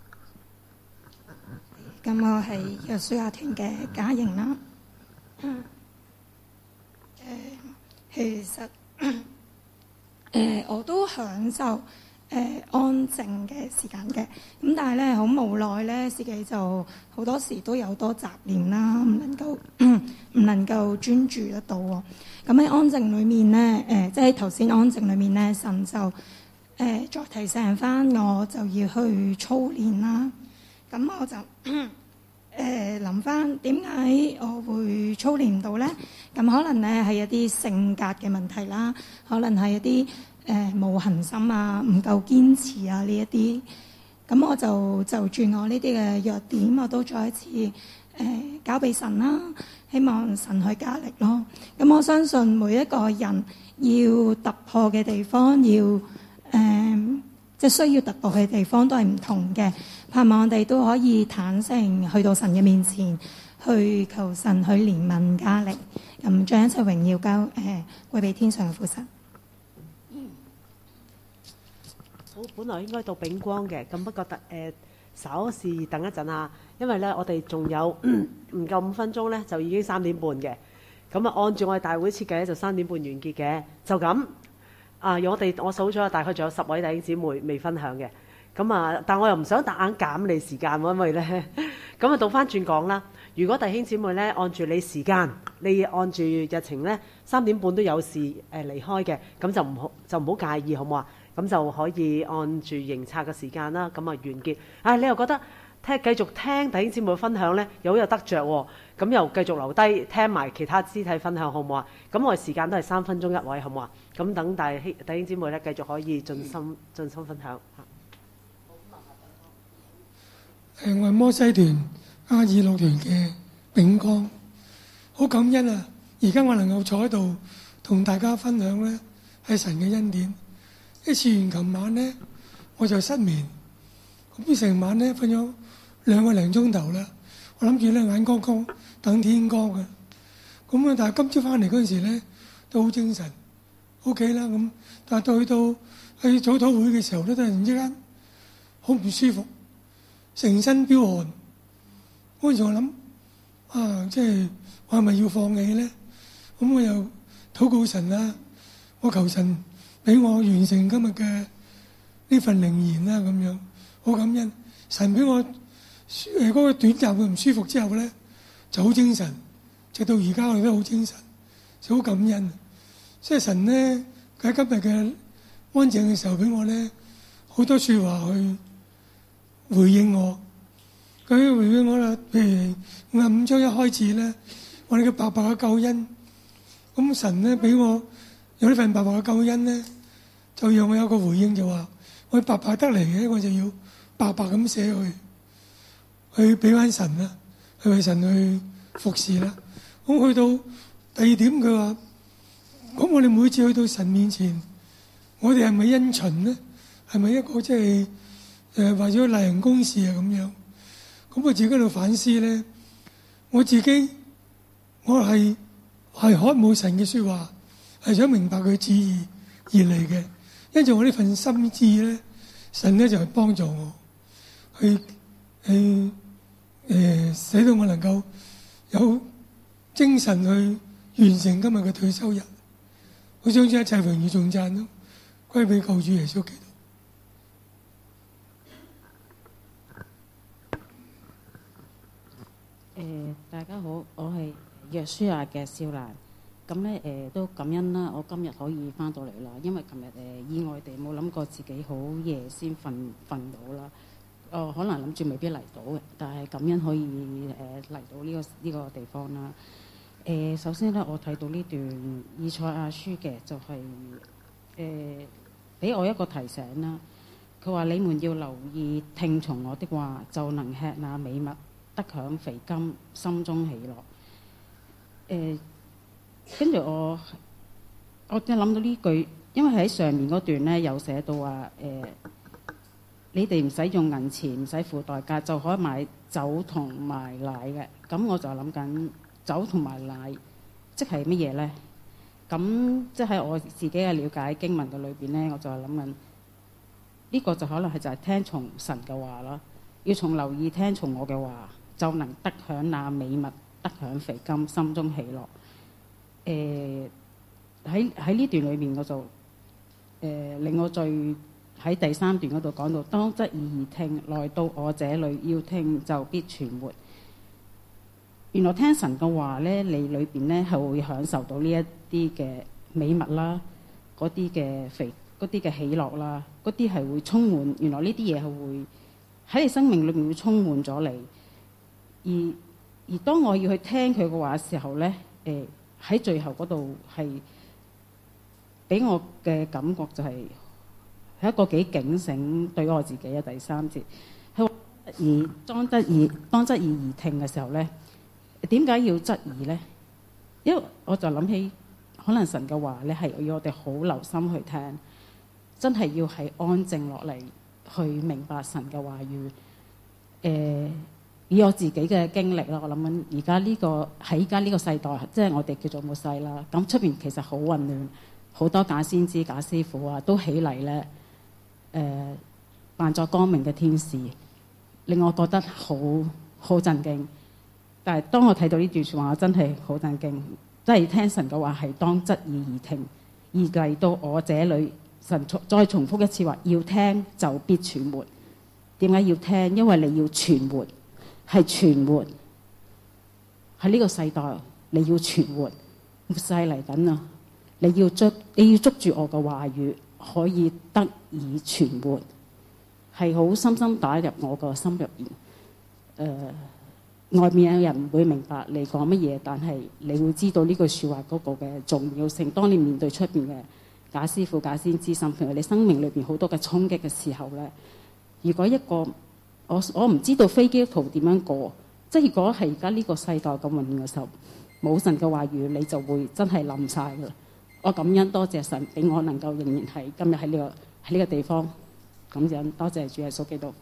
咁我係約書亞團嘅家瑩啦。誒、呃，其實。誒、呃、我都享受誒、呃、安靜嘅時間嘅，咁但係咧好無奈咧，自己就好多時都有多雜念啦，唔能夠唔能夠專注得到喎。咁喺安靜裏面咧，誒、呃、即係頭先安靜裏面咧，神就誒、呃、再提醒翻我就要去操練啦。咁我就誒諗翻點解我會操練唔到咧？咁可能咧係一啲性格嘅問題啦，可能係一啲誒冇恆心啊、唔夠堅持啊呢一啲。咁我就就住我呢啲嘅弱點，我都再一次誒、呃、交俾神啦，希望神去加力咯。咁我相信每一個人要突破嘅地方，要誒、呃、即係需要突破嘅地方都係唔同嘅。盼望我哋都可以坦誠去到神嘅面前，去求神去憐憫加力，咁將一切榮耀交誒歸俾天上嘅父神。 好，本來應該到炳光嘅，咁不過特誒稍事等一陣啊，因為咧我哋仲有唔夠五分鐘咧，就已經三點半嘅。咁啊，按住我哋大會設計咧，就三點半完結嘅，就咁啊。我哋我數咗大概仲有十位弟兄姊妹未分享嘅。咁啊，但我又唔想夾硬減你時間喎，因為咧，咁啊倒翻轉講啦。如果弟兄姊妹咧按住你時間，你按住日程咧，三點半都有事誒離開嘅，咁就唔好就唔好介意，好唔好啊？咁就可以按住營冊嘅時間啦，咁啊完結。啊，你又覺得聽繼續聽弟兄姊妹分享咧，又好有得着喎，咁又繼續留低聽埋其他肢體分享，好唔好啊？咁我哋時間都係三分鐘一位，好唔好啊？咁等大弟兄姊妹咧繼續可以盡心盡心分享。 誒，我係摩西團亞爾樂團嘅炳光，好感恩啊！而家我能夠坐喺度同大家分享咧，係神嘅恩典。一次完琴晚咧，我就失眠，咁成晚咧瞓咗兩個零鐘頭啦。我諗住咧眼光光等天光嘅，咁啊但係今朝翻嚟嗰陣時咧都好精神 ，OK 啦咁。但係到去到去早禱會嘅時候咧，突然之間好唔舒服。成身飆汗，嗰陣時我諗啊，即係我係咪要放棄咧？咁我又禱告神啦，我求神俾我完成今日嘅呢份靈言啦，咁樣好感恩。神俾我誒嗰個短暫嘅唔舒服之後咧，就好精神，直到而家我哋都好精神，就好感恩。即係神咧喺今日嘅安靜嘅時候俾我咧好多説話去回應我，佢回應我啦。譬如五十五章一開始咧，我哋嘅白白嘅救恩，咁神咧俾我有呢份白白嘅救恩咧，就讓我有個回應，就話我白白得嚟嘅，我就要白白咁捨去，去俾翻神啦，去為神去服侍啦。咁去到第二點，佢話：咁我哋每次去到神面前，我哋係咪因循咧？係咪一個即係？誒為咗例行公事啊咁樣，咁我自己喺度反思咧，我自己我係係渴慕神嘅説話，係想明白佢旨意而嚟嘅。因住我呢份心志咧，神咧就係幫助我去去誒、呃，使到我能夠有精神去完成今日嘅退休日。我將將一切榮譽頌讚咯，歸俾救主耶穌基督。 誒，大家好，我係約書亞嘅少蘭。咁咧誒都感恩啦，我今日可以翻到嚟啦，因為琴日誒意外地冇諗過自己好夜先瞓瞓到啦。哦，可能諗住未必嚟到嘅，但係感恩可以誒嚟到呢個呢個地方啦。誒，首先咧，我睇到呢段以賽亞書嘅就係誒俾我一個提醒啦。佢話：你們要留意聽從我的話，就能吃那美物，得享肥甘，心中喜樂。誒。跟住我，我就諗到呢句，因為喺上面嗰段咧有寫到話誒、呃，你哋唔使用銀錢，唔使付代價就可以買酒同埋奶嘅。咁我就諗緊酒同埋奶，即係乜嘢咧？咁即係我自己嘅了解經文嘅裏邊咧，我就係諗緊呢個就可能係就係聽從神嘅話啦。要從留意聽從我嘅話，就能得享那美物，得享肥甘，心中喜樂。誒喺喺呢段裏面，我就誒、呃、令我最喺第三段嗰度講到，當側耳而聽，來到我這裏要聽就必存活。原來聽神嘅話咧，你裏邊咧係會享受到呢一啲嘅美物啦，嗰啲嘅肥嗰啲嘅喜樂啦，嗰啲係會充滿。原來呢啲嘢係會喺你生命裏面會充滿咗你。而而當我要去聽佢嘅話嘅時候咧，誒、呃。喺最後嗰度係俾我嘅感覺就係係一個幾警醒對我自己嘅第三節。佢話而當側耳當側耳而聽嘅時候咧，點解要側耳咧？因為我就諗起可能神嘅話咧係要我哋好留心去聽，真係要係安靜落嚟去明白神嘅話語。誒、呃。以我自己嘅經歷啦，我諗緊而家呢個喺而家呢個世代，即係我哋叫做末世啦。咁出邊其實好混亂，好多假先知、假師傅啊，都起嚟咧，誒、呃、扮作光明嘅天使，令我覺得好好震驚。但係當我睇到呢段説話，我真係好震驚。即係聽神嘅話係當側耳而聽，而嚟到我這裏，神再重複一次話，要聽就必存活。點解要聽？因為你要存活。係存活喺呢個世代，你要存活。末世嚟緊啊！你要捉，你要捉住我嘅話語，可以得以存活，係好深深打入我個心入邊。誒、呃，外面嘅人唔會明白你講乜嘢，但係你會知道呢句説話嗰個嘅重要性。當你面對出邊嘅假師傅、假先知，甚至乎你生命裏邊好多嘅衝擊嘅時候咧，如果一個我我唔知道非基督徒點樣過，即係如果係而家呢個世代咁混亂嘅時候，冇神嘅話語，你就會真係冧晒㗎啦。我感恩多謝神俾我能夠仍然係今日喺呢個喺呢個地方，感恩多謝主耶穌基督。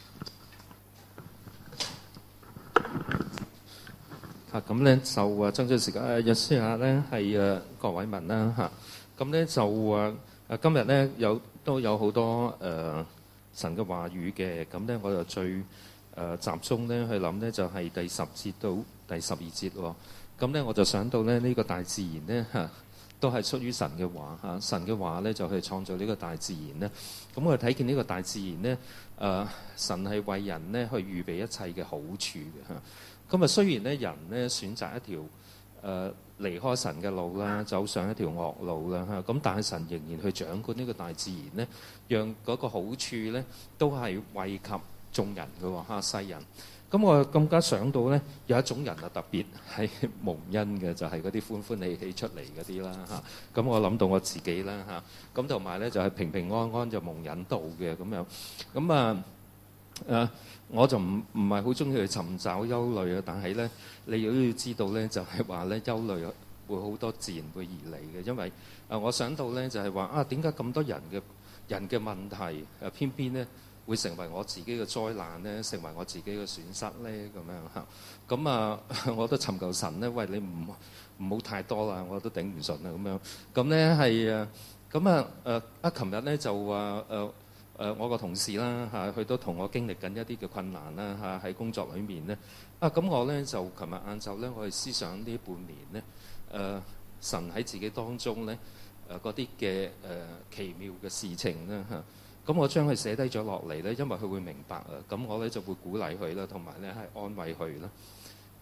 啊，咁咧就啊，爭取時間啊，約書亞咧係誒郭偉文啦嚇，咁咧就啊誒今日咧有都有好多誒。呃神嘅話語嘅，咁咧我就最誒、呃、集中咧去諗咧就係、是、第十節到第十二節喎。咁咧我就想到咧呢、這個大自然咧嚇、啊、都係出於神嘅話嚇、啊，神嘅話咧就去創造呢個大自然咧。咁我哋睇見呢個大自然咧誒、呃，神係為人咧去預備一切嘅好處嘅嚇。咁啊雖然咧人咧選擇一條誒、呃、離開神嘅路啦，走上一條惡路啦嚇，咁但係神仍然去掌管呢個大自然咧，讓嗰個好處咧都係惠及眾人嘅喎嚇，世人。咁我更加想到咧有一種人啊特別係蒙恩嘅，就係嗰啲歡歡喜喜出嚟嗰啲啦嚇。咁我諗到我自己啦嚇，咁同埋咧就係平平安安就蒙引導嘅咁樣。咁啊誒，我就唔唔係好中意去尋找憂慮啊，但係咧你都要知道咧，就係話咧憂慮會好多自然會而嚟嘅，因為啊，我想到咧就係話啊，點解咁多人嘅人嘅問題誒，偏偏咧會成為我自己嘅災難咧，成為我自己嘅損失咧咁樣嚇。咁啊，我都尋求神咧，喂你唔唔好太多啦，我都頂唔順啦咁樣。咁咧係啊，咁啊誒啊，琴日咧就話誒。誒、呃、我個同事啦嚇，佢、啊、都同我經歷緊一啲嘅困難啦嚇，喺、啊、工作裏面咧啊，咁我咧就琴日晏晝咧，我哋思想呢半年咧誒、啊、神喺自己當中咧誒嗰啲嘅誒奇妙嘅事情啦嚇，咁、啊、我將佢寫低咗落嚟咧，因為佢會明白啊，咁我咧就會鼓勵佢啦，同埋咧係安慰佢啦。誒、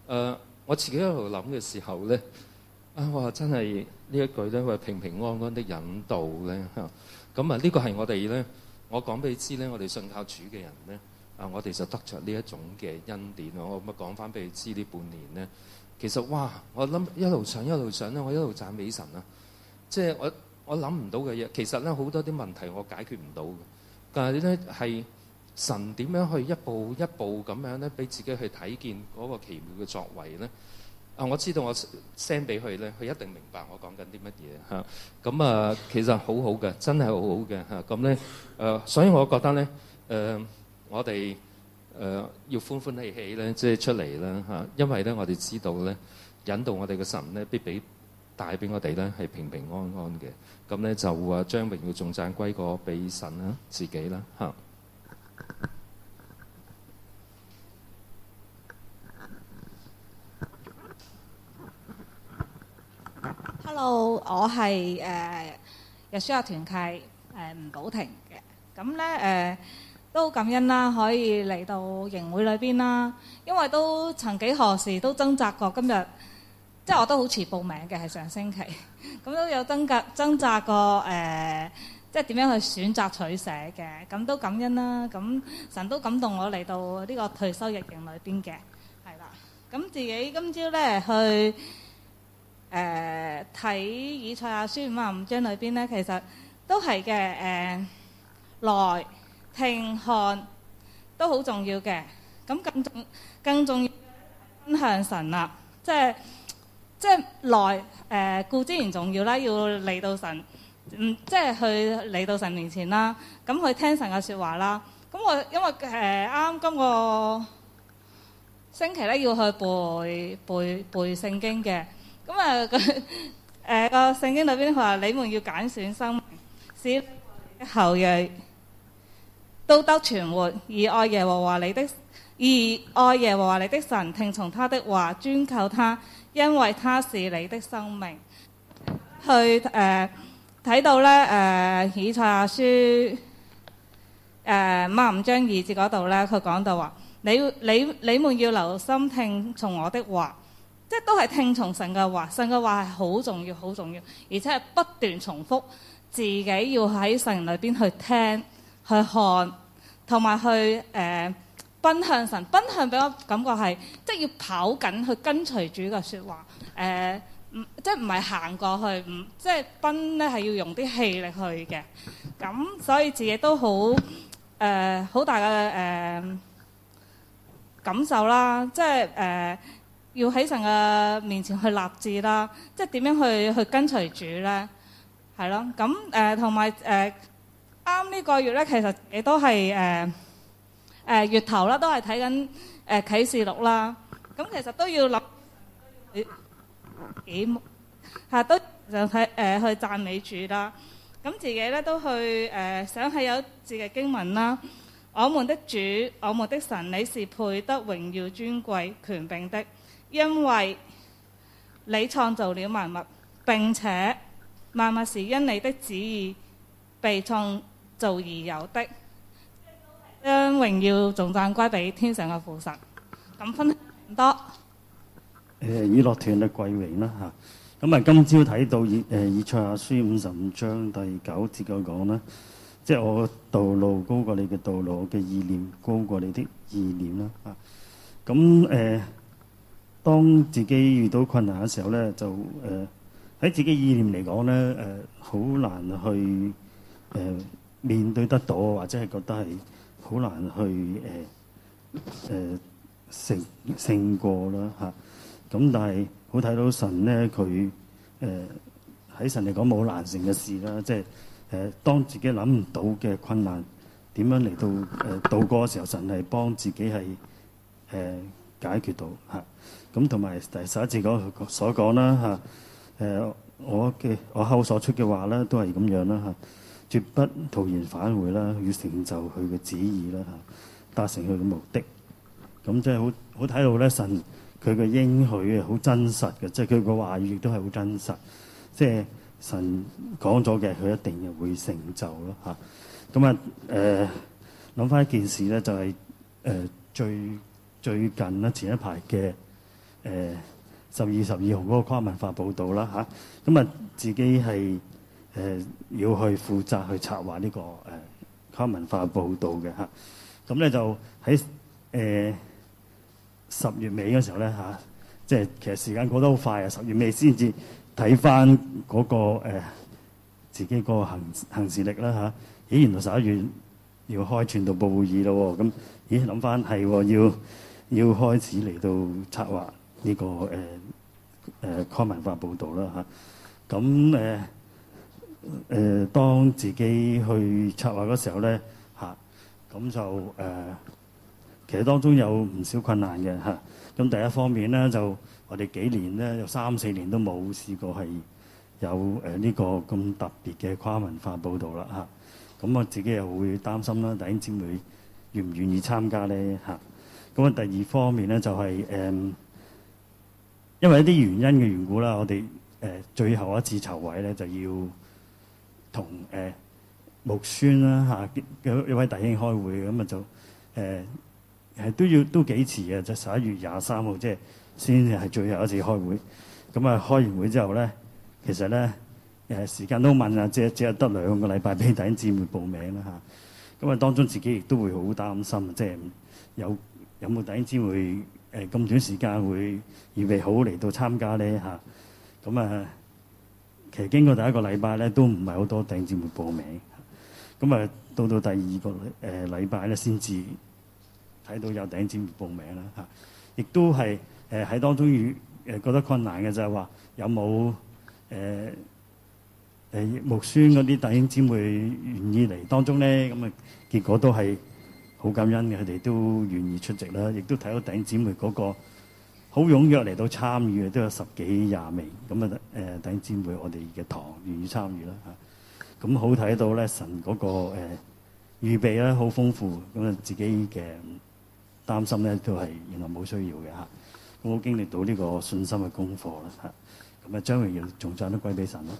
呃，我自己喺度諗嘅時候咧，啊，我話真係呢一句咧，話平平安安的引導咧嚇。咁啊，呢個係我哋咧，我講俾你知咧，我哋信靠主嘅人咧，啊，我哋就得着呢一種嘅恩典。我咁啊講翻俾你知呢半年咧，其實哇，我諗一路上一路上咧，我一路讚美神啊！即係我我諗唔到嘅嘢，其實咧好多啲問題我解決唔到嘅，但係咧係神點樣去一步一步咁樣咧，俾自己去睇見嗰個奇妙嘅作為咧。啊，我知道我 send 俾佢咧，佢一定明白我講緊啲乜嘢嚇。咁啊，其實好好嘅，真係好好嘅嚇。咁咧誒，所以我覺得咧誒、呃，我哋誒、呃、要歡歡喜喜咧，即係出嚟啦嚇。因為咧，我哋知道咧，引導我哋嘅神咧，必俾帶俾我哋咧係平平安安嘅。咁咧就啊，將榮耀頌讚歸個俾神啦，自己啦嚇。 Hello，我係誒日書亞團契誒吳寶婷嘅，咁咧誒都感恩啦，可以嚟到營會裏邊啦，因為都曾幾何時都掙扎過，今日即係我都好遲報名嘅，係上星期，咁都有掙扎掙扎過誒、呃，即係點樣去選擇取捨嘅，咁都感恩啦，咁神都感動我嚟到呢個退休日營裏邊嘅，係啦，咁自己今朝咧去。誒睇以賽亞書五十五章裏邊咧，其實都係嘅。誒、呃、來聽看都好重要嘅。咁更重更重要分向神啦，即係即係來誒顧之然重要啦，要嚟到神，嗯，即係去嚟到神面前啦。咁去聽神嘅説話啦。咁我因為誒啱啱今個星期咧要去背背背聖經嘅。咁啊，佢誒個聖經裏邊佢話：你們要揀選生命，使後裔都得存活，而愛耶和華你的，而愛耶和華你的神，聽從他的話，專靠他，因為他是你的生命。去誒睇、呃、到咧誒、呃、以賽亞書誒五十五章二節嗰度咧，佢講到話：你你你們要留心聽從我的話。即係都係聽從神嘅話，神嘅話係好重要、好重要，而且係不斷重複，自己要喺神裏邊去聽、去看，同埋去誒、呃、奔向神。奔向俾我感覺係，即係要跑緊去跟隨主嘅説話。誒、呃，唔即係唔係行過去，唔即係奔咧係要用啲氣力去嘅。咁所以自己都好誒好大嘅誒、呃、感受啦，即係誒。呃要喺神嘅面前去立志啦，即係點樣去去跟隨主咧？係咯，咁誒同埋誒啱呢個月咧，其實亦都係誒誒月頭啦，都係睇緊誒啟示錄啦。咁其實都要諗幾嚇都就睇誒去讚美主啦。咁自己咧都去誒想起有字嘅經文啦。我們的主，我們的神，你是配得榮耀、尊貴、權柄的。因為你創造了萬物，並且萬物是因你的旨意被創造而有的，將榮耀頌讚歸俾天上嘅父神。咁分享咁多。 誒以樂團嘅貴榮啦嚇，咁啊今朝睇到以誒以賽亞書五十五章第九節嗰講啦，即係我道路高過你嘅道路，我嘅意念高過你的意念啦嚇。咁誒。當自己遇到困難嘅時候咧，就誒喺、呃、自己意念嚟講咧，誒、呃、好難去誒、呃、面對得到，或者係覺得係好難去誒誒、呃呃、勝勝過啦嚇。咁、啊、但係好睇到神咧，佢誒喺神嚟講冇難成嘅事啦。即係誒、呃、當自己諗唔到嘅困難點樣嚟到誒、呃、渡過嘅時候，神係幫自己係誒、呃、解決到嚇。咁同埋第十一節嗰所講啦嚇，誒我嘅我口所出嘅話咧都係咁樣啦嚇，絕不徒然返回啦，要成就佢嘅旨意啦嚇，達成佢嘅目的。咁即係好好睇到咧，神佢嘅應許啊，好真實嘅，即係佢嘅話語亦都係好真實。即係神講咗嘅，佢一定係會成就咯嚇。咁啊誒諗翻一件事咧，就係、是、誒、呃、最最近啦，前一排嘅。 誒十二十二號嗰個跨文化報導啦嚇，咁啊自己係誒、呃、要去負責去策劃呢、這個誒、呃、跨文化報導嘅嚇，咁、啊、咧就喺誒、呃、十月尾嘅時候咧嚇、啊，即係其實時間過得好快啊！十月尾先至睇翻嗰個、呃、自己個行行事歷啦嚇，咦原來十一月要開傳道部會議咯喎，咁咦諗翻係要要開始嚟到策劃呢、這個誒誒跨文化報導啦嚇，咁誒誒當自己去策劃嗰時候咧嚇，咁、啊、就誒、呃、其實當中有唔少困難嘅嚇，咁、啊、第一方面咧就我哋幾年咧有三四年都冇試過係有誒呢、呃這個咁特別嘅跨文化報導啦嚇，咁、啊、我自己又會擔心啦，弟兄姊妹願唔願意參加咧嚇？咁啊第二方面咧就係、是、誒、呃，因為一啲原因嘅緣故啦，我哋誒、呃、最後一次籌委咧就要同誒、呃、牧孫啦嚇嘅一位弟兄開會，咁啊就誒係、呃、都要都幾遲嘅，就十一月廿三號即係先至係最後一次開會。咁啊開完會之後咧，其實咧誒時間都問啊，即係只係得兩個禮拜俾弟兄姊妹報名啦嚇。咁啊當中自己亦都會好擔心，即係有有冇弟兄姊妹誒咁短時間會預備好嚟到參加咧嚇。咁啊其實經過第一個禮拜咧，都唔係好多弟兄姊妹報名。咁啊到到第二個誒、呃、禮拜咧，先至睇到有弟兄姊妹報名啦嚇。亦都係誒喺當中遇誒覺得困難嘅就係話有冇誒誒牧孫嗰啲弟兄姊妹願意嚟當中咧？咁啊結果都係好感恩嘅，佢哋都願意出席啦。亦都睇到弟兄姊妹嗰個好踴躍嚟到參與嘅，都有十幾廿名咁啊誒弟兄姊妹，我哋嘅堂願意參與啦嚇。咁好睇到咧神嗰、那個誒、呃、預備咧好豐富，咁啊自己嘅擔心咧都係原來冇需要嘅嚇。咁我經歷到呢個信心嘅功課啦嚇。咁啊將榮耀頌讚都歸俾神啦。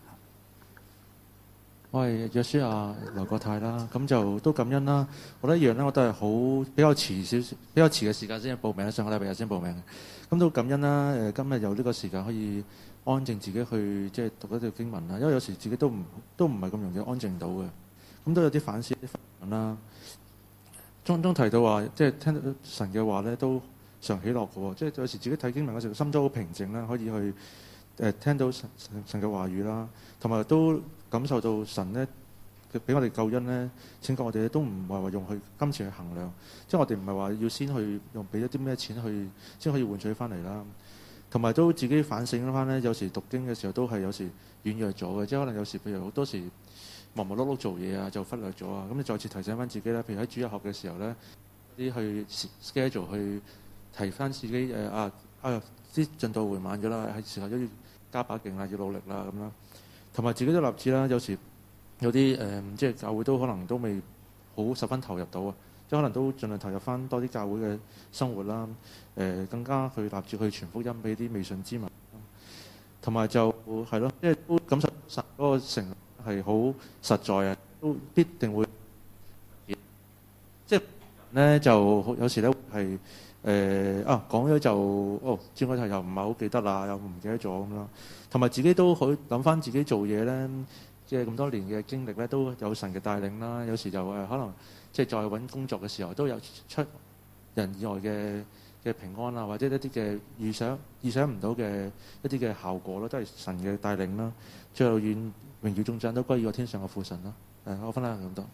我係約書亞劉國泰啦，咁就都感恩啦。我覺得一樣咧，我都係好比較遲少少，比較遲嘅時間先報名，上個禮拜日先報名。咁都感恩啦。誒，今日有呢個時間可以安靜自己去即係讀一條經文啦。因為有時自己都唔都唔係咁容易安靜到嘅。咁都有啲反思啲分享啦。當中提到話，即係聽到神嘅話咧，都常喜樂嘅喎。即係有時自己睇經文嘅時候，心都好平靜啦，可以去誒聽到神神嘅話語啦，同埋都感受到神咧，佢俾我哋救恩咧，拯救我哋咧，都唔係話用去金錢去衡量，即係我哋唔係話要先去用俾一啲咩錢去先可以換取翻嚟啦。同埋都自己反省翻咧，有時讀經嘅時候都係有時軟弱咗嘅，即係可能有時譬如好多時忙忙碌碌做嘢啊，就忽略咗啊。咁你再次提醒翻自己啦，譬如喺主日學嘅時候咧，啲去 schedule 去提翻自己誒啊啊啲進度緩慢咗啦，喺時候都要加把勁啦，要努力啦咁啦。同埋自己都立志啦，有時有啲誒、呃，即係教會都可能都未好十分投入到啊，即係可能都盡量投入翻多啲教會嘅生活啦。誒、呃，更加去立志去傳福音俾啲未信之民。同埋就係咯，即係都感受實嗰個承諾係好實在啊，都必定會。即係咧就有時咧係誒啊講咗就哦，轉個頭又唔係好記得啦，又唔記得咗咁啦。同埋自己都好諗翻自己做嘢咧，即係咁多年嘅經歷咧，都有神嘅帶領啦。有時就誒可能即係再揾工作嘅時候，都有出人意外嘅嘅平安啊，或者一啲嘅預想意想唔到嘅一啲嘅效果啦，都係神嘅帶領啦。最後願榮耀頌讚都歸於我天上嘅父神啦。誒，我分享咁多。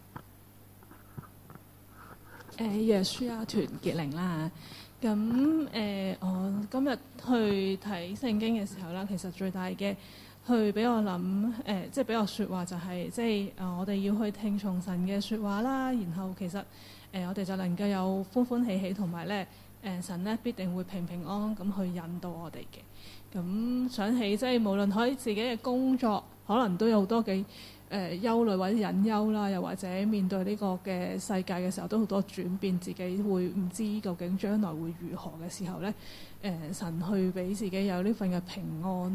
誒約書亞團結靈啦，咁誒、呃、我今日去睇聖經嘅時候啦，其實最大嘅去俾我諗誒、呃，即係俾我説話就係、是，即係啊，我哋要去聽從神嘅説話啦，然後其實誒、呃、我哋就能夠有歡歡喜喜，同埋咧誒神咧必定會平平安安咁去引導我哋嘅。咁想起即係無論喺自己嘅工作，可能都有好多嘅。誒、呃、憂慮或者隱憂啦，又或者面對呢個嘅世界嘅時候，都好多轉變，自己會唔知究竟將來會如何嘅時候咧，誒、呃、神去俾自己有呢份嘅平安啦。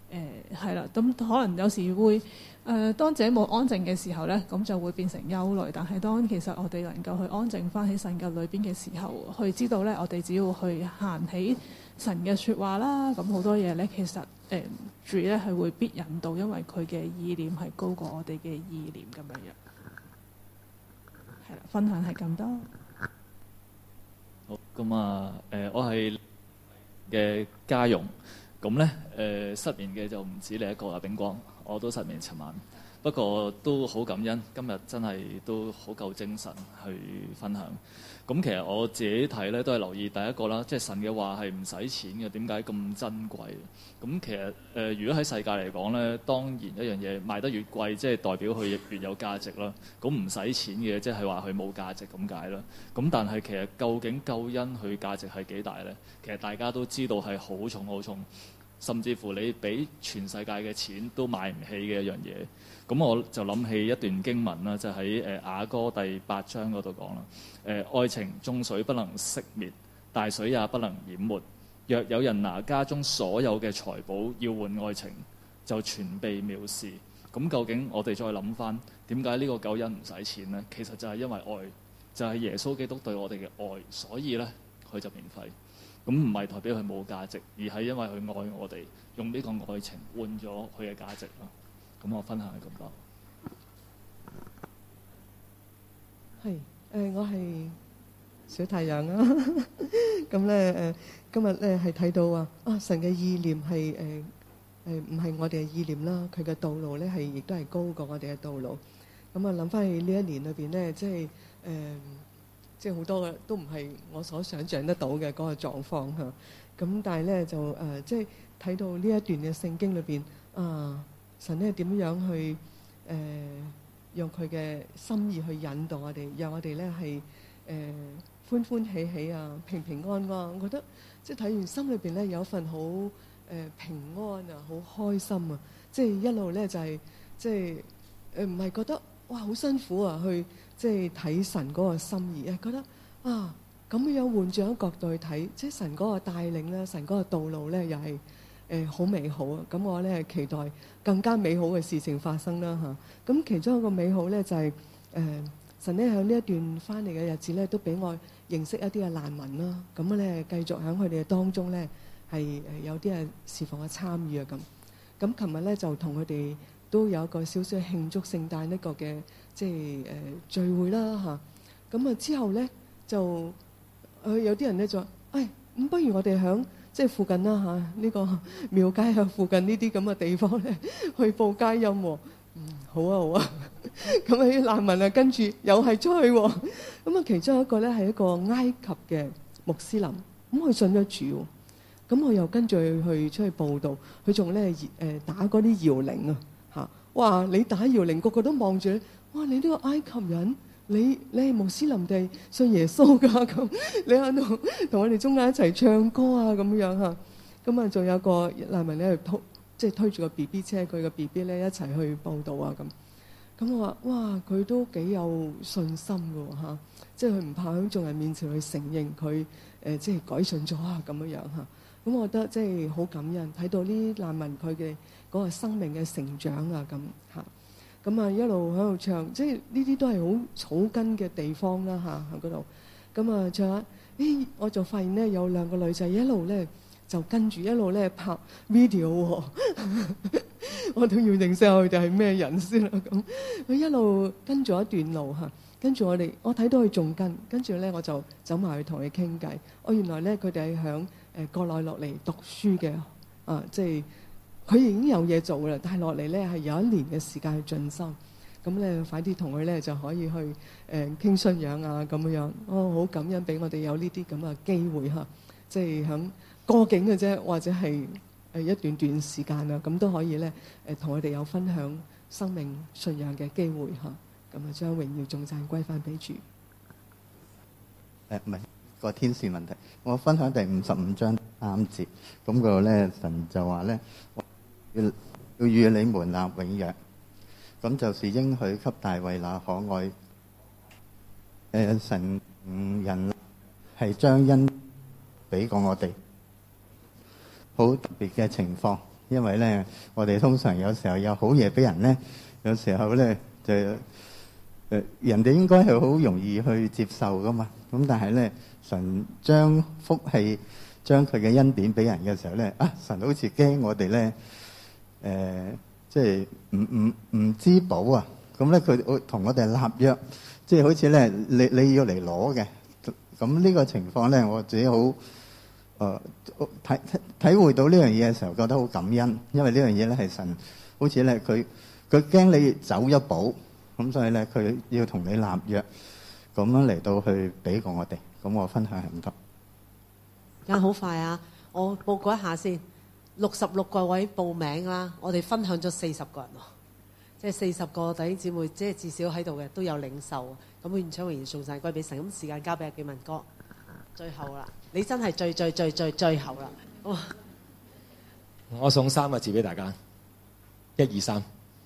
誒係啦，咁可能有時會誒、呃、當自己冇安靜嘅時候咧，咁就會變成憂慮。但係當其實我哋能夠去安靜翻喺神嘅裏邊嘅時候，去知道咧，我哋只要去行起神嘅説話啦，咁好多嘢咧，其實誒主咧係會必引導，因為佢嘅意念係高過我哋嘅意念咁樣樣。係啦，分享係咁多。 好，咁啊，誒，我係嘅家用，咁咧誒失眠嘅就唔止你一個啊，炳光，我都失眠尋晚，不過都好感恩，今日真係都好夠精神去分享。咁其實我自己睇咧，都係留意第一個啦，即係神嘅話係唔使錢嘅，點解咁珍貴？咁其實誒、呃，如果喺世界嚟講咧，當然一樣嘢賣得越貴，即係代表佢越有價值啦。咁唔使錢嘅，即係話佢冇價值咁解啦。咁但係其實究竟救恩佢價值係幾大咧？其實大家都知道係好重好重，甚至乎你俾全世界嘅錢都買唔起嘅一樣嘢。咁我就諗起一段經文啦，就喺誒雅歌第八章嗰度講啦。誒、呃、愛情眾水不能熄滅，大水也不能淹沒。若有人拿家中所有嘅財寶要換愛情，就全被藐視。咁究竟我哋再諗翻，點解呢個救恩唔使錢呢？其實就係因為愛，就係、是、耶穌基督對我哋嘅愛，所以呢，佢就免費。咁唔係代表佢冇價值，而係因為佢愛我哋，用呢個愛情換咗佢嘅價值咯。咁我分享係咁多。 係誒、呃，我係小太陽啊。咁咧誒，今日咧係睇到啊，啊神嘅意念係誒誒唔係我哋嘅意念啦，佢嘅道路咧係亦都係高過我哋嘅道路。咁啊諗翻起呢一年裏邊咧，即係誒、呃，即係好多嘅都唔係我所想像得到嘅嗰個狀況嚇。咁但係咧就誒、呃，即係睇到呢一段嘅聖經裏邊啊。神咧點樣去誒、呃、用佢嘅心意去引導我哋，讓我哋咧係誒歡歡喜喜啊，平平安安。我覺得即係睇完心裏邊咧有一份好誒、呃、平安啊，好開心啊！即係一路咧就係、是、即係誒唔係覺得哇好辛苦啊，去即係睇神嗰個心意，係覺得啊咁樣換轉一個角度去睇，即係神嗰個帶領咧，神嗰個道路咧又係。誒好、呃、美好啊！咁我咧期待更加美好嘅事情發生啦嚇。咁、啊、其中一個美好咧就係、是、誒、呃、神咧喺呢一段翻嚟嘅日子咧，都俾我認識一啲嘅難民啦。咁咧繼續喺佢哋當中咧係誒有啲係侍奉嘅參與啊咁。咁琴日咧就同佢哋都有一個少少慶祝聖誕一個嘅即係誒、呃、聚會啦嚇。咁啊之後咧就誒、呃、有啲人咧就話：誒咁不如我哋響即係附近啦嚇，呢、這個廟街啊附近呢啲咁嘅地方咧，去報佳音喎。嗯，好啊好啊。咁啊啲難民啊跟住又係出去喎。咁啊其中一個咧係一個埃及嘅穆斯林，咁佢信咗主。咁我又跟住去出去報道，佢仲咧誒打嗰啲搖鈴啊嚇。哇！你打搖鈴，個個都望住你。哇！你呢個埃及人？你你係穆斯林地信耶穌㗎咁，你喺度同我哋中間一齊唱歌啊咁樣嚇，咁啊仲有個難民咧推即係推住個 B B 車，佢個 B B 咧一齊去報道啊咁。咁我話哇，佢都幾有信心㗎喎嚇，即係佢唔怕喺眾人面前去承認佢誒、呃、即係改信咗啊咁樣樣嚇。咁我覺得即係好感恩，睇到呢難民佢嘅嗰個生命嘅成長啊咁嚇。咁啊一路喺度唱，即係呢啲都係好草根嘅地方啦嚇，喺嗰度。咁啊唱下，誒我就發現咧有兩個女仔一路咧就跟住一路咧拍 video 喎，我都要認識下佢哋係咩人先啦咁。佢一路跟住一段路嚇，跟住我哋我睇到佢仲跟，跟住咧我就走埋去同佢傾偈。我原來咧佢哋係響誒國內落嚟讀書嘅，啊即係。佢已經有嘢做啦，但係落嚟咧係有一年嘅時間去進修，咁咧快啲同佢咧就可以去誒傾、呃、信仰啊咁樣。哦，好感恩俾我哋有呢啲咁嘅機會嚇，即係響過境嘅啫，或者係誒一段段時間啊，咁都可以咧誒同佢哋有分享生命信仰嘅機會嚇，咁啊將榮耀頌讚歸翻俾主。 誒唔係個天使問題，我分享第五十五章三節，咁個咧神就話咧。要要與你們立永約，咁就是應許給大衛那可愛誒、呃、神人係將恩俾過我哋，好特別嘅情況，因因為咧我哋通常有時候有好嘢俾人咧，有時候咧就誒、呃、人哋應該係好容易去接受噶嘛。咁但係咧神將福氣將佢嘅恩典俾人嘅時候咧，啊神好似驚我哋咧誒，即係唔唔唔知寶啊！咁咧佢會同我哋立約，即係好似咧你你要嚟攞嘅。咁呢個情況咧，我自己好誒、呃、體體體會到呢樣嘢嘅時候，覺得好感恩，因為呢樣嘢咧係神好似咧佢佢驚你走一步，咁所以咧佢要同你立約，咁樣嚟到去俾過我哋。咁我分享係唔得。 時間好快啊！我報告一下先，六十六個位報名啦，我哋分享咗四十個人喎，即係四十個弟兄姊妹，即係至少喺度嘅都有領受。咁願將榮耀送晒歸俾神。咁時間交俾阿紀文哥，最後啦，你真係最最最最最後啦！哇！ 我送三個字俾大家，一二三。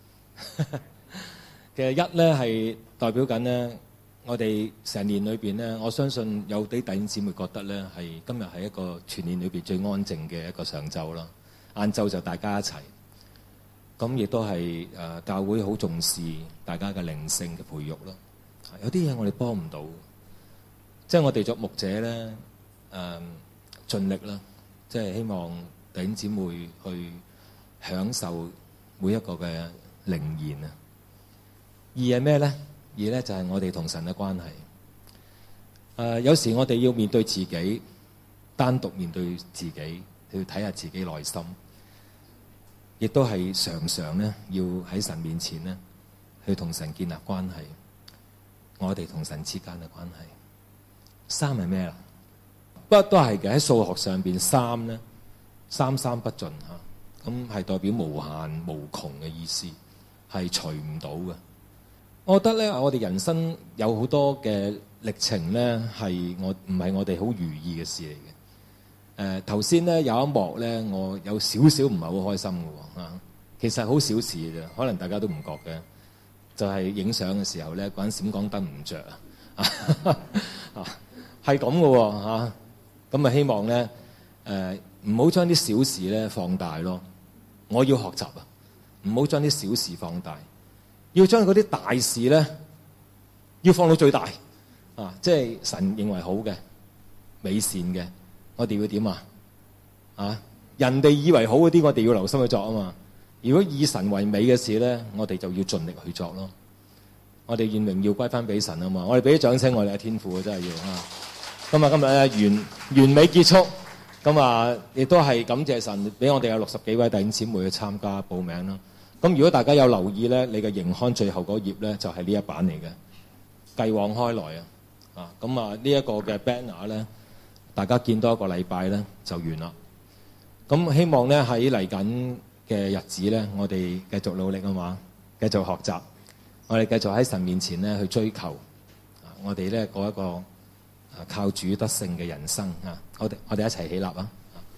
其實一咧係代表緊咧，我哋成年裏邊咧，我相信有啲弟兄姊妹覺得咧係今日係一個全年裏邊最安靜嘅一個上晝啦。晏晝就大家一齊，咁亦都係誒、呃、教會好重視大家嘅靈性嘅培育咯。有啲嘢我哋幫唔到，即係我哋作牧者咧誒、呃、盡力啦，即係希望弟兄姊妹去享受每一個嘅靈言啊。二係咩咧？二咧就係我哋同神嘅關係。誒、呃、有時我哋要面對自己，單獨面對自己，去睇下自己內心，亦都係常常咧要喺神面前咧去同神建立關係。我哋同神之間嘅關係。三係咩啦？不過都係嘅，喺數學上邊三咧，三三不盡嚇，咁係代表無限無窮嘅意思，係除唔到嘅。我覺得咧，我哋人生有好多嘅歷程咧，係我唔係我哋好如意嘅事嚟嘅。誒頭先咧有一幕咧，我有少少唔係好開心嘅喎嚇，其實好小事嘅啫，可能大家都唔覺嘅。就係影相嘅時候咧，嗰陣閃光燈唔着啊，係咁嘅喎嚇。咁啊希望咧誒唔好將啲小事咧放大咯。我要學習啊，唔好將啲小事放大，要將嗰啲大事咧要放到最大啊！即係神認為好嘅、美善嘅，我哋要點啊？啊，人哋以為好嗰啲，我哋要留心去做啊嘛。如果以神為美嘅事咧，我哋就要盡力去作咯。我哋願榮耀歸翻俾神啊嘛！我哋俾啲掌聲，我哋嘅天父真係要啊！咁啊，今日咧完完美結束，咁啊，亦都係感謝神俾我哋有六十幾位弟兄姊妹去參加報名啦。咁如果大家有留意咧，你嘅營刊最後嗰頁咧就係呢一版嚟嘅，繼往開來啊！啊，咁啊呢一個嘅 banner 咧，大家見多一個禮拜咧就完啦。咁希望咧喺嚟緊嘅日子咧，我哋繼續努力啊嘛，繼續學習，我哋繼續喺神面前咧去追求，啊，我哋咧過一個啊靠主得勝嘅人生啊！我哋我哋一齊起，起立啊！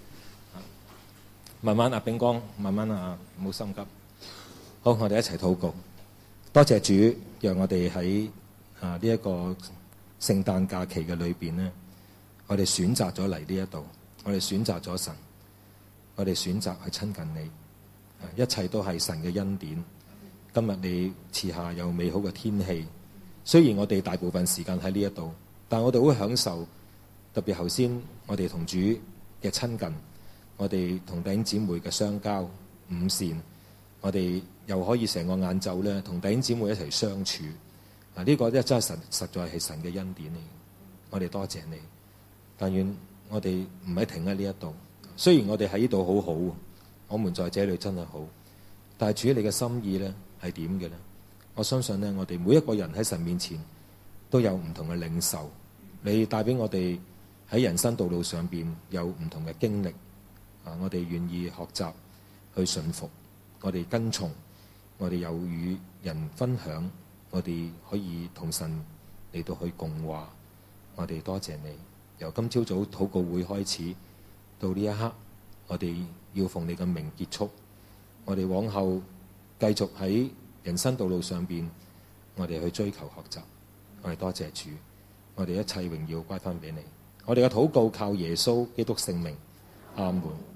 慢慢啊，炳光，慢慢啊，唔好心急。好，我哋一齊禱告，多謝主，讓我哋喺啊呢一個聖誕假期嘅裏邊咧，我哋選擇咗嚟呢一度，我哋選擇咗神，我哋選擇去親近你。一切都係神嘅恩典。今日你賜下有美好嘅天氣，雖然我哋大部分時間喺呢一度，但我哋好享受。特別頭先我哋同主嘅親近，我哋同弟兄姊妹嘅相交午膳，我哋又可以成個晏晝咧同弟兄姊妹一齊相處。啊，呢個咧真係神實在係神嘅恩典嚟。我哋多謝你，但願我哋唔係停喺呢一度。雖然我哋喺呢度好好。我們在這裏真係好，但係主你嘅心意咧係點嘅咧？我相信咧，我哋每一個人喺神面前都有唔同嘅領受。你帶俾我哋喺人生道路上邊有唔同嘅經歷啊！我哋願意學習去順服，我哋跟從，我哋又與人分享，我哋可以同神嚟到去共話。我哋多謝你，由今朝早禱告會開始到呢一刻，我哋要奉你嘅名結束，我哋往後繼續喺人生道路上邊，我哋去追求學習。我哋多謝主，我哋一切榮耀歸翻俾你。我哋嘅禱告靠耶穌基督聖名，阿門。